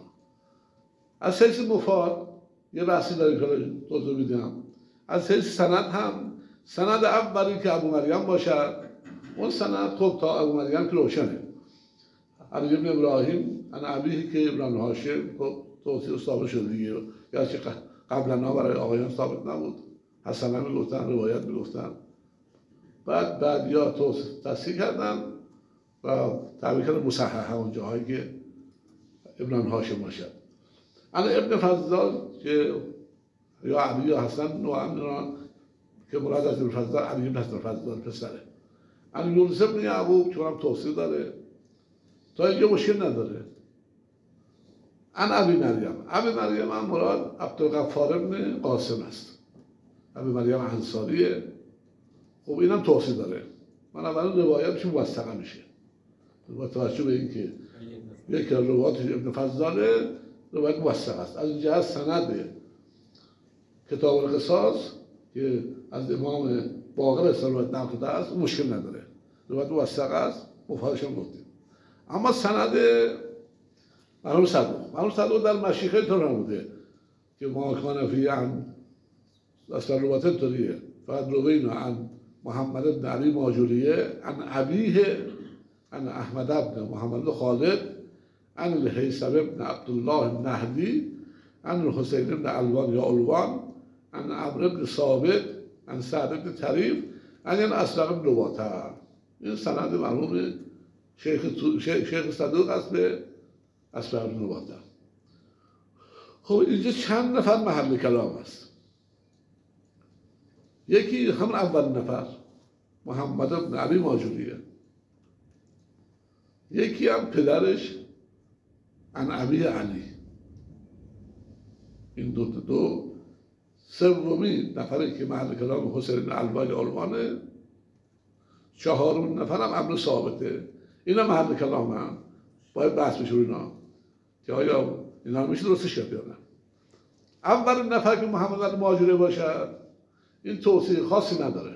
از حیث مفاد یه بحثی داریم که توضیح میدم. از حیث سند هم سند اولی که ابو مریم باشد اون سند خب تا ابو مریم که روشنه. علی بن ابراهیم عن ابیه که ابن هاشم خب توصیه ثابت شده دیگه، یا چه قبلا برای آقایان ثابت نبود، حسن هم میگفتن روایت میگفتن بعد بعد یا تصحیح کردن و تعبیر کردن مصححه اون جاهایی که ابن هاشم باشد. انا ابن فضال که یا علی یا حسن نوعا که مراد از ابن فضال علی ابن حسن فضال پسره. انا یونس بن یعقوب که هم توصیه داره تا اینجا مشکل نداره. ان ابی مریم ابی مریم هم مراد عبدالغفار ابن قاسم است. ابی مریم انصاریه. خب اینم توصیه داره. من اولا روایتش موثقه میشه با توجه به اینکه یکی از روایات ابن فضاله روایت موثق است. از اینجا از سند کتاب القصاص که از امام باقر روایت نقل شده است مشکل نداره، روایت موثق است، مفادش هم گفتیم. اما سند مرحوم صدوق مرحوم صدوق در مشیخه طور نبوده که ما کان فی عن اصلا روایت طوریه فقط روینا عن محمد بن علی ماجوریه عن ابیه عن احمد بن محمد خالد عن الحیثم بن عبدالله النهدی عن الحسین بن علوان یا علوان عن عمرو بن ثابت عن سعد بن طریف عن اسبق بن نباته. این سند مرحوم شیخ شیخ صدوق است به اسبق بن نباته. خب اینجا چند نفر محل کلام است. یکی همون اول نفر محمد بن علی ماجوریه، یکی هم پدرش عن ابی علی. این دو دو سومی نفری که محل کلام حسین بن علوان علوانه، چهارم نفر هم عمرو ثابته. اینا محل کلام هم باید بحث بشه اینا که آیا اینا میشه درستش کرد یا نه. اول نفر که محمد علی ماجوریه باشد این توصیه خاصی نداره،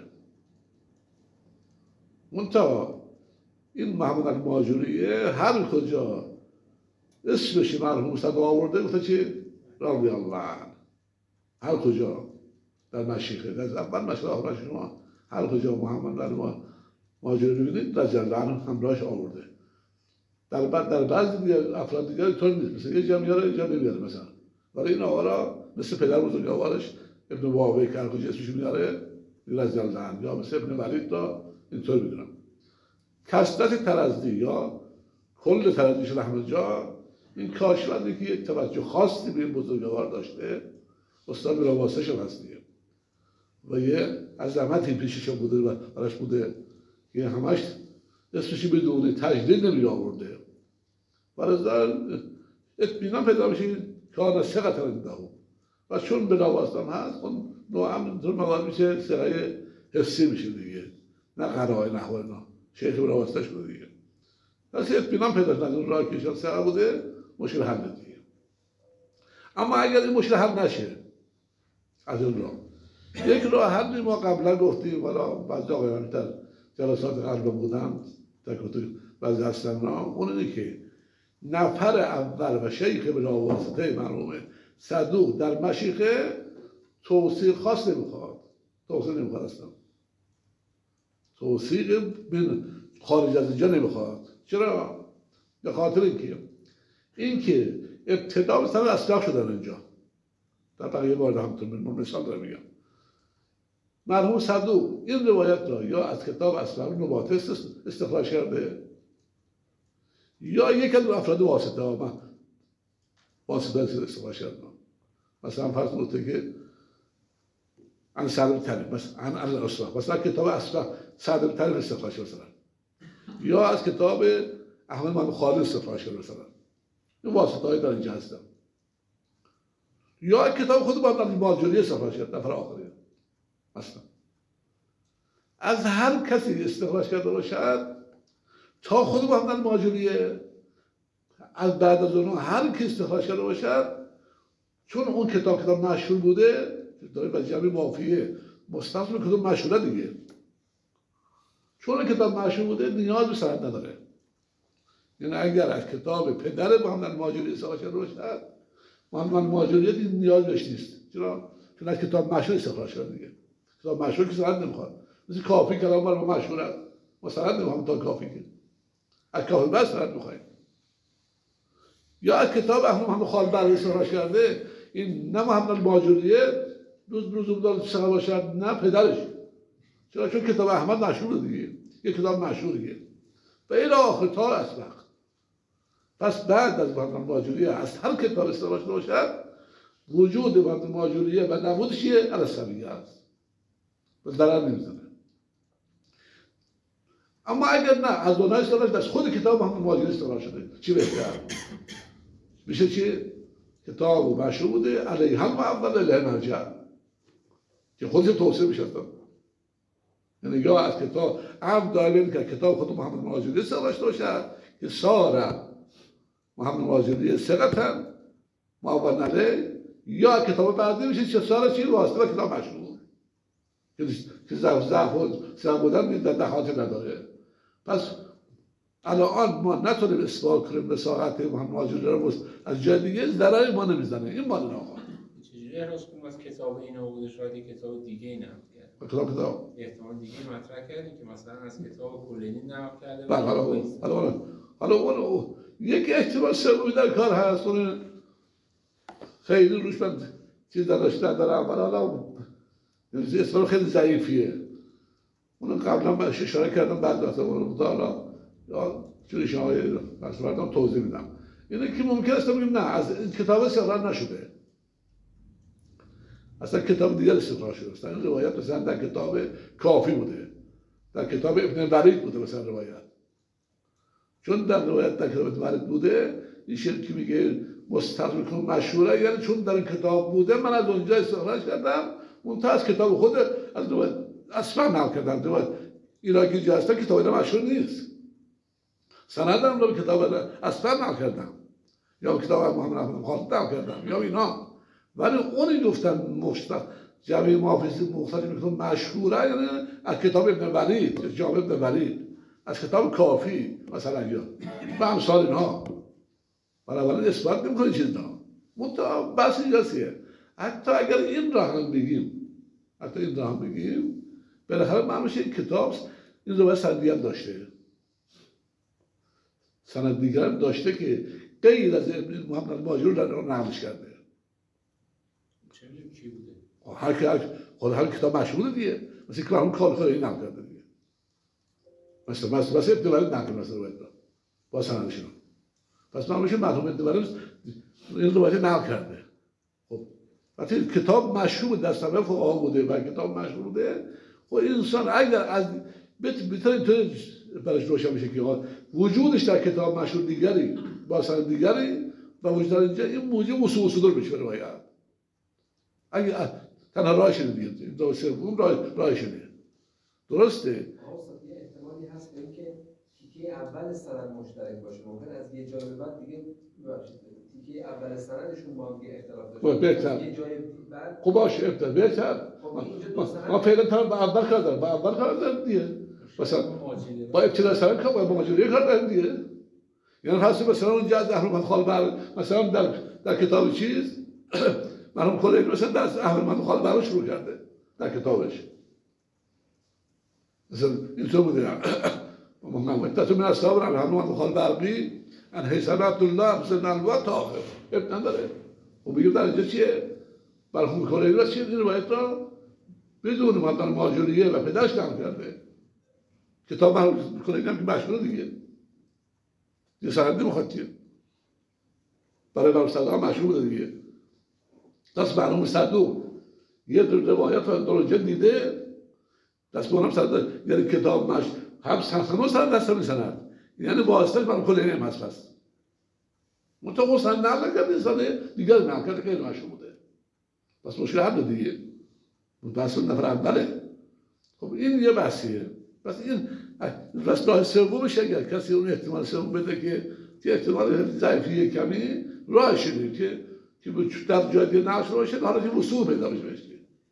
منتها این محمد علی ماجوریه هر کجا اسمش مرحوم صدوق آورده گفته چی؟ رضی الله عنه هر کجا در مشیخه در اول مشیخه آخر شما هر کجا محمد در ما ماجرا رو ببینید رضی الله عنه همراهش آورده. در بعد در بعضی دیگر افراد دیگر اینطور نیست، مثلا یه جا میاره یه جا نمیاره مثلا. برای این آقا را مثل پدر بزرگوارش ابن واقعی که هر کجا اسمش میاره رضی الله عنه، یا مثل ابن ولید را اینطور میدونم. کثرت ترزدی یا کل ترزدیش رحمت جا این کاشوندی که یک توجه خاصی به این بزرگوار داشته، استاد میرآواسش هم هست دیگه و یه عظمتی پیشش بوده و براش بوده که همش اسمشی بدونه تجدید نمی آورده و از در اطمینان پیدا میشه کار ثقت اندهو و چون بلاواسطه هست اون نوعا طور مقال میشه ثقه حفظی میشه دیگه، نه قرائه نحو اینا شیخ بلاواسطه شده دیگه. پس اطمینان پیدا شد اون راه که ایشان ثقه بوده مشکل حل دیگه. اما اگر این مشکل حل نشه از اون راه یک راه حلی ما قبلا گفتیم ولی بعضی آقایان در جلسات قبل بودم در کتب بعضی هستن را اون اینه که نفر اول و شیخ بلاواسطه مرحوم صدوق در مشیخه توثیق خاص نمیخواد، توثیق نمیخواد اصلا، توثیق من خارج از اینجا نمیخواد. چرا؟ به خاطر اینکه اینکه ابتدا به سبب اسباب شدن اینجا در بقیه وارد همطور من مثال دارم میگم. مرحوم صدوق این روایت را یا از کتاب اسباب نبات استخراج کرده یا یک از افراد واسطه ها من واسطه استخراج کرده. مثلا فرض کنید که عن سعد طریق مثلا عن الاسباب مثلا کتاب اسباب سعد طریق استخراج مثلا یا از کتاب احمد محمد خالد استخراج کرده مثلا. این واسطه های در اینجا هستن. یا کتاب خود محمد الماجوری استخراج کرده نفر آخری مثلا. از هر کسی استخراج کرده باشد تا خود محمد الماجوری از بعد از اون هر کی استخراج کرده باشد چون اون کتاب کتاب مشهور بوده داره به جمعی موافیه مستثمر کتاب مشهوره دیگه، چون اون کتاب مشهور بوده نیاز به سند نداره. یعنی اگر از کتاب پدر محمد الماجوری استخراج کرده باشد محمد الماجوری نیاز بهش نیست. چرا؟ چون از کتاب مشهور استخراج کرده دیگه. کتاب مشهور که سند نمیخواد، مثل کافی کلام برای ما مشهور است ما سند نمیخوام تا کافی که از کافی بس سند میخوایم. یا از کتاب احمد محمد خالد برای استخراج کرده این نه محمد الماجوریه روز روز اون چقدر باشد نه پدرش. چرا؟ چون کتاب احمد مشهور دیگه، یه کتاب مشهوریه و این آخر تا اسبق. پس بعد از محمد الماجوریه از هر کتاب استخراج شده باشد وجود محمد الماجوریه و نمودش یه الاسبیه است و ضرر نمیزنه. اما اگر نه از اونها استخراج از خود کتاب محمد الماجوری استخراج شده چی بهتر؟ میشه چی؟ کتاب و مشهور بوده علیه هم و اول علیه مرجع که خودش توصیه میشه. یعنی یا از کتاب هم داریم که کتاب خود محمد الماجوری استخراج باشد که ساره محمد الماجوری ثقتن معاون علیه، یا کتاب بعدی میشه که ساره چی واسطه و کتاب مشهور که ضعف ضعف و ضعف بودن در دهات نداره. پس الان ما نتونیم اثبات کنیم رسالت محمد الماجوری رو از جای دیگه ضرری ما نمیزنه. این مال آقا چجوری احراز کنیم از کتاب اینا بوده شاید یک کتاب دیگه ای نقل کرد؟ کتاب کتاب احتمال دیگه مطرح کردیم که مثلا از کتاب کلینی نقل کرده. بله حالا حالا حالا اون یک احتمال سومی در کار هست اون خیلی روش من چیز داشتن در اول حالا اسم خیلی ضعیفیه. اون قبلا من اشاره کردم بعد وقتا اون حالا یا چون شما بس بردم توضیح میدم. اینه که ممکن است بگیم نه از این کتاب استخراج نشده، اصلا کتاب دیگر استخراج شده. مثلا این روایت مثلا در کتاب کافی بوده، در کتاب ابن ولید بوده مثلا روایت. چون در روایت در کتاب ابن ولید بوده این شرکی میگه مستقیم کن مشهوره، یعنی چون در این کتاب بوده من از اونجا استخراج کردم منتها از کتاب خود از روایت اصلا نقل کردم. روایت ایراکی جا هستن کتاب اینا مشهور نیست، سندم رو به کتاب اصلا نقل کردم یا کتاب محمد خالد نقل کردم یا اینا، ولی اونی گفتن مشتق جمعی محافظی مختلف میکنم مشهوره، یعنی از کتاب ابن ولید جامع ابن ولید، از کتاب کافی مثلا یا به امثال اینها. بنابراین اثبات نمیکنه چیز نه. منتها بحث اینجاستیه حتی اگر این راه هم بگیم حتی این راه هم بگیم بالاخره معلوم میشه این کتاب این روایت سند دیگر داشته سند دیگر داشته که غیر از ابن محمد ماجور رو نقلش کرده چه می‌دونی کی بوده هر کی خود هر کتاب مشهوره دیگه مثل که مرحوم کالخایی نقل کرده دیگه مثلا مثلا مثلا ابن ولید نقل مثلا روایت را با سندشون پس معلوم میشه مرحوم ابن ولید این روایت نقل کرده خب وقتی کتاب مشهور در سبب فقها بوده و کتاب مشهور بوده خب انسان اگر از بهتر اینطور برش روشن میشه که وجودش در کتاب مشهور دیگری با سند دیگری و وجود در اینجا این موجب وصول صدور بشه روایت اگه تنها راهش دیگه دو سوم راه راهش دیگه درسته یه احتمالی هست به اینکه تیکه اول سند مشترک باشه ممکن از یه جای به بعد دیگه ببخشید تیکه اول سندشون با هم دیگه اختلاف داشته خب بهتر یه جای بعد خب باشه ابتدا بهتر ما فعلا طرف به اول کار دارم به اول کار دارم دیگه مثلا با ابتدا سند کار با ماجوری کار دارم دیگه یعنی هست مثلا اونجا از اهل خال بر مثلا در در کتاب چیز مرحوم کلیک مثلا در اهل خال بر شروع کرده در کتابش مثلا اینطور بوده محمد من اصحاب الرحمن خال برقی ان حسن عبدالله حسن الوا تا آخر اب نداره و بگیم در اینجا چیه مرحوم کلیک چیه این روایت را بدون مدن ماجوریه و پدرش نقل کرده کتاب مرحوم کلیک هم که مشهور دیگه یه سندی میخواد که برای مرحوم صدوق مشهور بوده دیگه دست مرحوم صدوق یه روایت رو درجه دیده دست مرحوم صدوق یعنی کتاب مش هم سند سند دست هم سند یعنی واسطه مرحوم کلیک هم هست پس منطقه اون سند نقل کرده انسان دیگر نقل کرده که این مشهور بوده پس مشکل حل دیگه بحث نفر اوله خب این یه بحثیه پس این راه سومش اگر کسی اون احتمال سوم بده که که احتمال ضعیفی کمی راهش اینه که که در جای دیگه نقش باشه حالا که وصول پیدا بشه بهش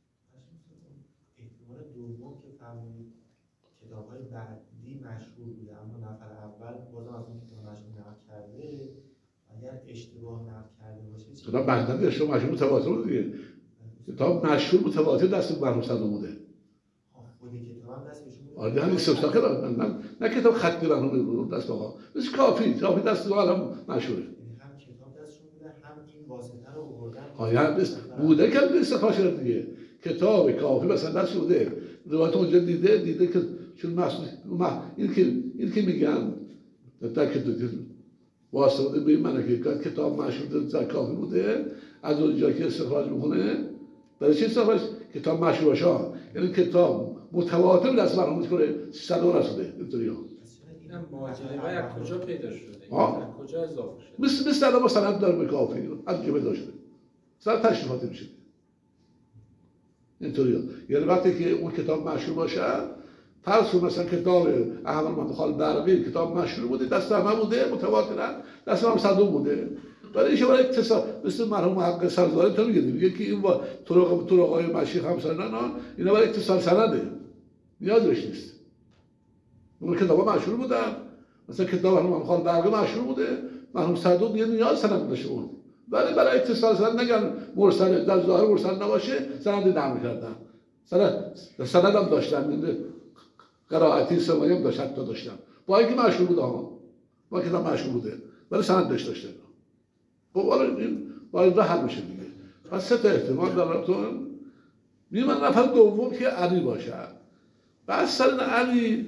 احتمال دوم که فهمید کتاب‌های بعدی مشهور بوده اما نفر اول بازم از اون کتاب مشهور نقل کرده اگر اشتباه نقل کرده باشه کتاب بغدادی اشتباه مشهور متواتر بود دیگه کتاب مشهور متواتر دست مرحوم صدوق بوده خود کتاب دستشون بود آره همین استفسار کردن نه نه کتاب خطی مرحوم دست آقا بس کافی کافی دست آقا الان مشهوره هم کتاب دستشون بوده هم این واسطه رو آوردن آیا بس بوده که استفاده شده دیگه کتاب کافی مثلا دست بوده روایت اونجا دیده دیده که چون مسئول این که این که میگن در کتاب واسطه بوده به من که کتاب مشهور در کافی بوده از اونجا که استفاده میکنه برای چه استفاده کتاب مشهور باشه یعنی کتاب متواتر دست مرحوم میکنه صدور رسیده اینطوری ها اینم ماجرا از کجا پیدا شده از کجا اضافه شده مثل مثل الان ما سند داریم به کافی از کجا پیدا شده سند تشریفاتی میشه اینطوری ها یعنی وقتی که اون کتاب مشهور باشه فرض کن مثلا کتاب احمد خال برقی کتاب مشهور بوده دست همه بوده متواترن دست هم صدوق بوده برای ایشه برای اتصال مثل مرحوم حق سرزاری تا میگه میگه که این با طرق طرقای مشیخ همسران اینا برای اتصال سنده نیاز بهش نیست اون کتابا مشهور بودن مثلا کتاب مرحوم خال برقی مشهور بوده مرحوم صدوق یه نیاز سند داشته اون ولی برای اتصال سند نگن مرسل در ظاهر مرسل نباشه سند نقل کردن سند سند هم داشتن قرائتی سوایی هم داشت حتی داشتن با اینکه مشهور بوده ها با کتاب مشهور بوده ولی سند داشت داشته خب حالا این باید راه حل میشه دیگه پس سه تا احتمال دارتون میمن نفر دوم که علی باشه بعد سر علی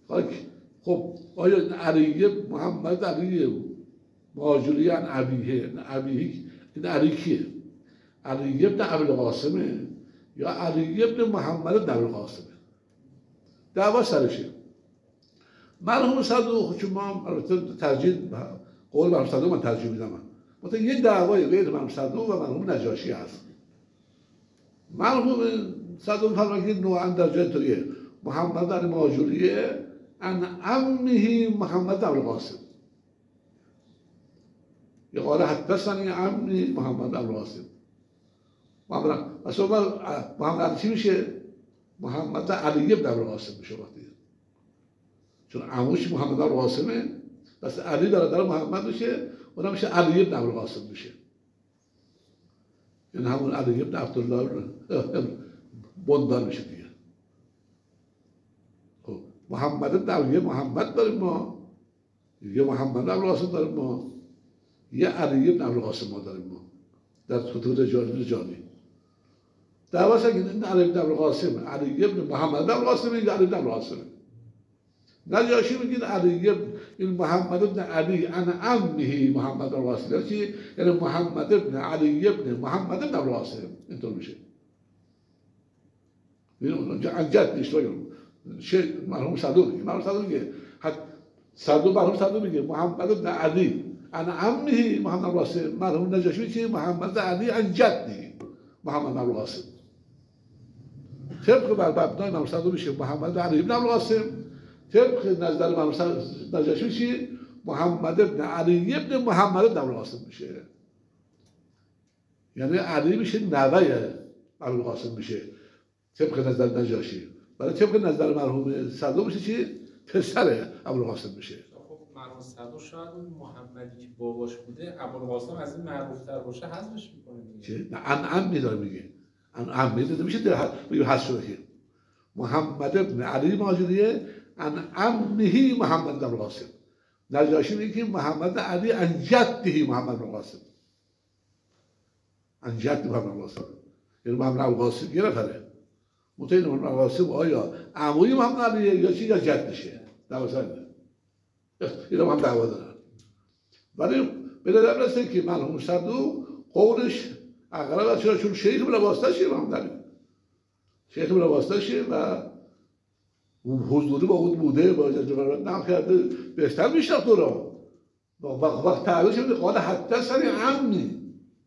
خب آیا علیه محمد علیه ماجوری ان ابیه ابیه این علی کیه علی ابن ابوالقاسمه یا علی ابن محمد ابوالقاسمه دعوا سرشه مرحوم صدوق چون ما البته ترجیح قول مرحوم صدوق من ترجیح میدم مثلا یه دعوای غیر مرحوم صدوق و مرحوم نجاشی هست مرحوم صدوق فرمایند که نوعا در جای طوریه محمد علی ماجوریه ان عمه محمد ابوالقاسم یا قال حدثنی عمي محمد ابوالقاسم محمد مثلا محمد علی چی میشه محمد علی ابن ابوالقاسم میشه وقتی چون عموش محمد ابوالقاسمه پس علی برادر محمد میشه اونم میشه علی ابن ابوالقاسم میشه این همون علی ابن عبدالله بندار میشه دیگه. خب محمد ابن علی محمد داریم ما، یه محمد ابوالقاسم داریم ما، یه علی ابن ابوالقاسم ما داریم ما در کتب رجال رجالی. در واسه که این علی ابن ابوالقاسم علی ابن محمد ابوالقاسم این علی ابن ابوالقاسم. نجاشی میگه علی ابن این محمد ابن علی عن عمه محمد ابوالقاسم، یعنی یعنی محمد ابن علی ابن محمد ابن ابوالقاسم اینطور میشه. عن جد اشتباه شیخ مرحوم صدوق میگه، مرحوم صدوق میگه صدوق مرحوم صدوق میگه محمد ابن علی عن عمه محمد ابوالقاسم، مرحوم نجاشی میگه محمد علی عن جدی محمد ابوالقاسم. طبق بر مبنای مرحوم صدوق میشه محمد علی ابن ابوالقاسم، طبق نظر مرحوم نجاشی میشه محمد ابن علی ابن محمد ابن ابوالقاسم میشه. یعنی علی میشه نوه ابوالقاسم میشه طبق نظر نجاشی، برای طبق نظر مرحوم صدوق میشه چی؟ پسر ابوالقاسم میشه. خب مرحوم صدوق شاید اون محمدی که باباش بوده ابوالقاسم از این معروف‌تر باشه حذفش میکنه دیگه. چه؟ نه ان عمی داره میگه. ان عمی داره میشه در میگه حذف شده که محمد ابن علی ماجریه ان عمه محمد ابوالقاسم. نجاشی میگه که محمد علی ان جده محمد ابوالقاسم. ان جد محمد ابوالقاسم. یعنی محمد ابوالقاسم یه نفره. متین محمد ابوالقاسم آیا عموی محمد علیه یا چی یا جدشه؟ دعوا اینا هم دعوا دارن. ولی به نظر میرسه که مرحوم صدوق قولش اقرب از چرا چون شیخ بلا واسطه‌شه محمد علی. شیخ بلا واسطه‌شه و حضوری با اون بوده با جبران نام کرده بهتر میشناخت تو رو. وقت وقت تعریفش میگه قال حتی سری عمی.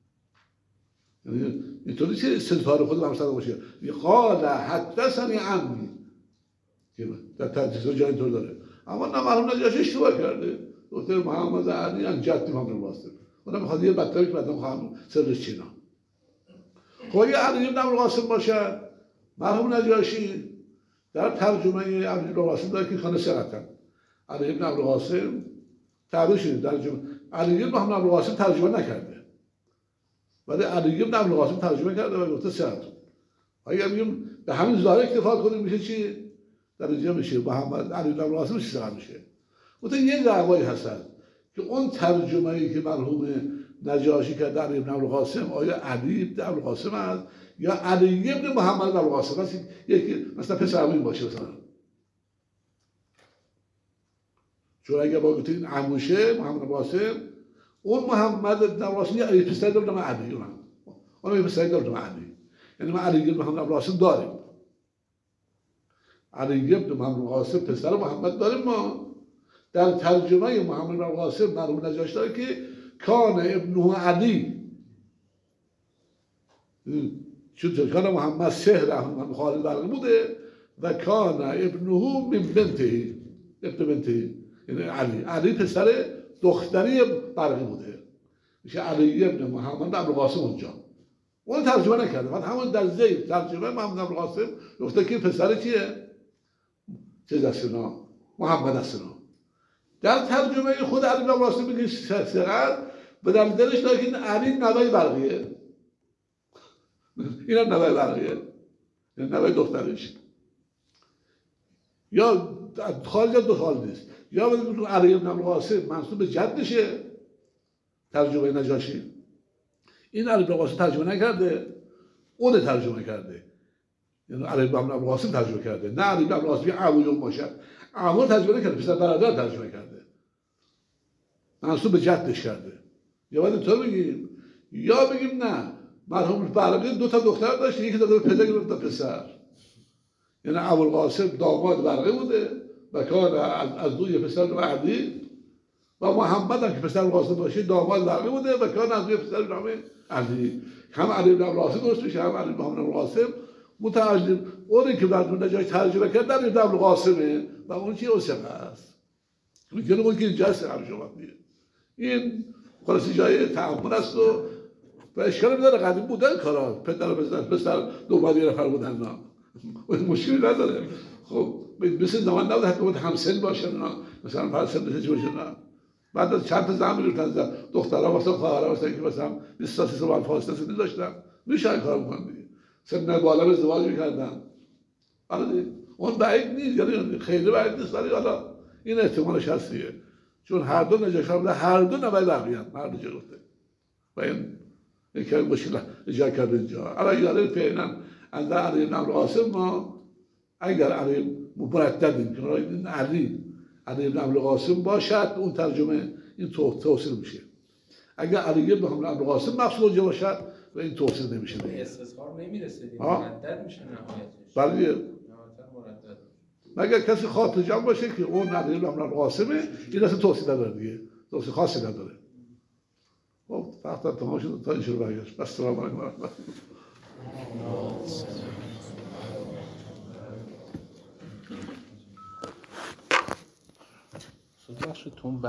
یعنی اینطوری که استظهار خود مرحوم صدوق باشه. قال حتی سری عمی. که در تدریس جای اینطور داره. اما نه مرحوم نجاشی اشتباه کرده. دکتر محمد علی ان جدی محمد ابوالقاسم. اونم میخواد یه بدتری که بعدم خواهم سرش چینا. خب یه علی ابن ابوالقاسم باشه مرحوم نجاشی در ترجمه علی ابن ابوالقاسم داره که خانه سرطن علی ابن ابوالقاسم تعریف شده در ترجمه علی ابن محمد ابوالقاسم ترجمه نکرده ولی علی ابن ابوالقاسم ترجمه کرده و گفته سرطن. اگه میگیم به همین ظاهر اکتفا کنیم میشه چی؟ در اینجا میشه محمد علی ابن ابوالقاسم میشه سرطن میشه. مثلا یه دعوایی هست که اون ترجمه ای که مرحوم نجاشی کرده علی ابن ابوالقاسم آیا علی ابن ابوالقاسم است یا علی ابن محمد ابوالقاسم است؟ یکی مثلا پسر عموی باشه مثلا. چون اگه با گفتین عموشه محمد ابوالقاسم اون محمد ابن ابوالقاسم یه پسر داره نام علی اونم. اون یه پسر داره نام علی. یعنی ما علی ابن محمد ابوالقاسم داریم. علی ابن محمد ابوالقاسم پسر محمد داریم ما. در ترجمه محمد بن قاسم مرحوم نجاشی داره که کان ابنه علی چون کان محمد سهر احمد خالد برقی بوده و کان ابنه من بنته ابن بنته یعنی علی علی پسر دختری برقی بوده میشه علی ابن محمد بن قاسم اونجا اون ترجمه نکرده بعد همون در زیر ترجمه محمد بن قاسم گفته که پسر چیه؟ چه دستنا؟ محمد دستنا. در ترجمه خود علی بن ابوالقاسم میگه سرقت به در دلش داره که این علی نوای برقیه این هم نوای برقیه یعنی نوای دخترش یا خالد یا دو خالد نیست یا بگیم علی بن ابوالقاسم منسوب به جدشه ترجمه نجاشی این علی بن ابوالقاسم ترجمه نکرده اون ترجمه کرده یعنی علی بن ابوالقاسم ترجمه کرده نه علی بن ابوالقاسم عمویون باشه عمو ترجمه نکرده پسر برادر ترجمه کرده منسوب به جدش کرده یا باید اینطور بگیم یا بگیم نه مرحوم برقی دو تا دختر داشت یکی داده به پدر دو تا پسر یعنی ابوالقاسم داماد برقی بوده و کار از, از دوی پسر بعدی و محمد هم که پسر ابوالقاسم باشه داماد برقی بوده و کار از دوی پسر نام علی هم علی بن ابوالقاسم درست میشه هم علی محمد ابوالقاسم متعجب اونی که در نجاشی ترجمه کرد در ابن ابوالقاسمه و اون چی اوسقه است میگه اون که اینجا هست ترجمه میگه این خلاصی جای تعامل است و و اشکال نداره قدیم بودن کارا پدر و پسر پسر دو بعد یه نفر بودن نه مشکلی نداره خب مثل زمان نبود حتی باید همسن باشن نه مثلا فرض سن چه باشه نه بعد از چند تا زن میرفتن دخترها واسه خواهرها واسه که مثلا بیست تا سی سال فاصله سنی داشتن میشه این کار بکنن دیگه. سن بالا ازدواج میکردن، اون بعید نیست، یعنی خیلی بعید نیست، ولی حالا این احتمالش هست دیگه، چون هر دو نجاشی بوده، هر دو نوای بقیه هم هر دو جلوته و این یکی از مشکل ایجاد کرده اینجا. الان یاده فعلا از علی بن القاسم ما اگر علی مرتبیم که این علی علی بن القاسم باشد اون ترجمه این توصیل میشه. اگر علی بن القاسم مقصود باشد و این توصیل نمیشه دیگه. استثمار نمیرسه دیگه، مردد میشه نهایتش. بله. مگر کسی خاطر جمع باشه که اون علی بن القاسمه، این اصلا توصیل نداره دیگه، توصیل خاصی نداره. خب وقت تمام شد تا اینجا برگشت. السلام علیکم و رحمت الله. بخشتون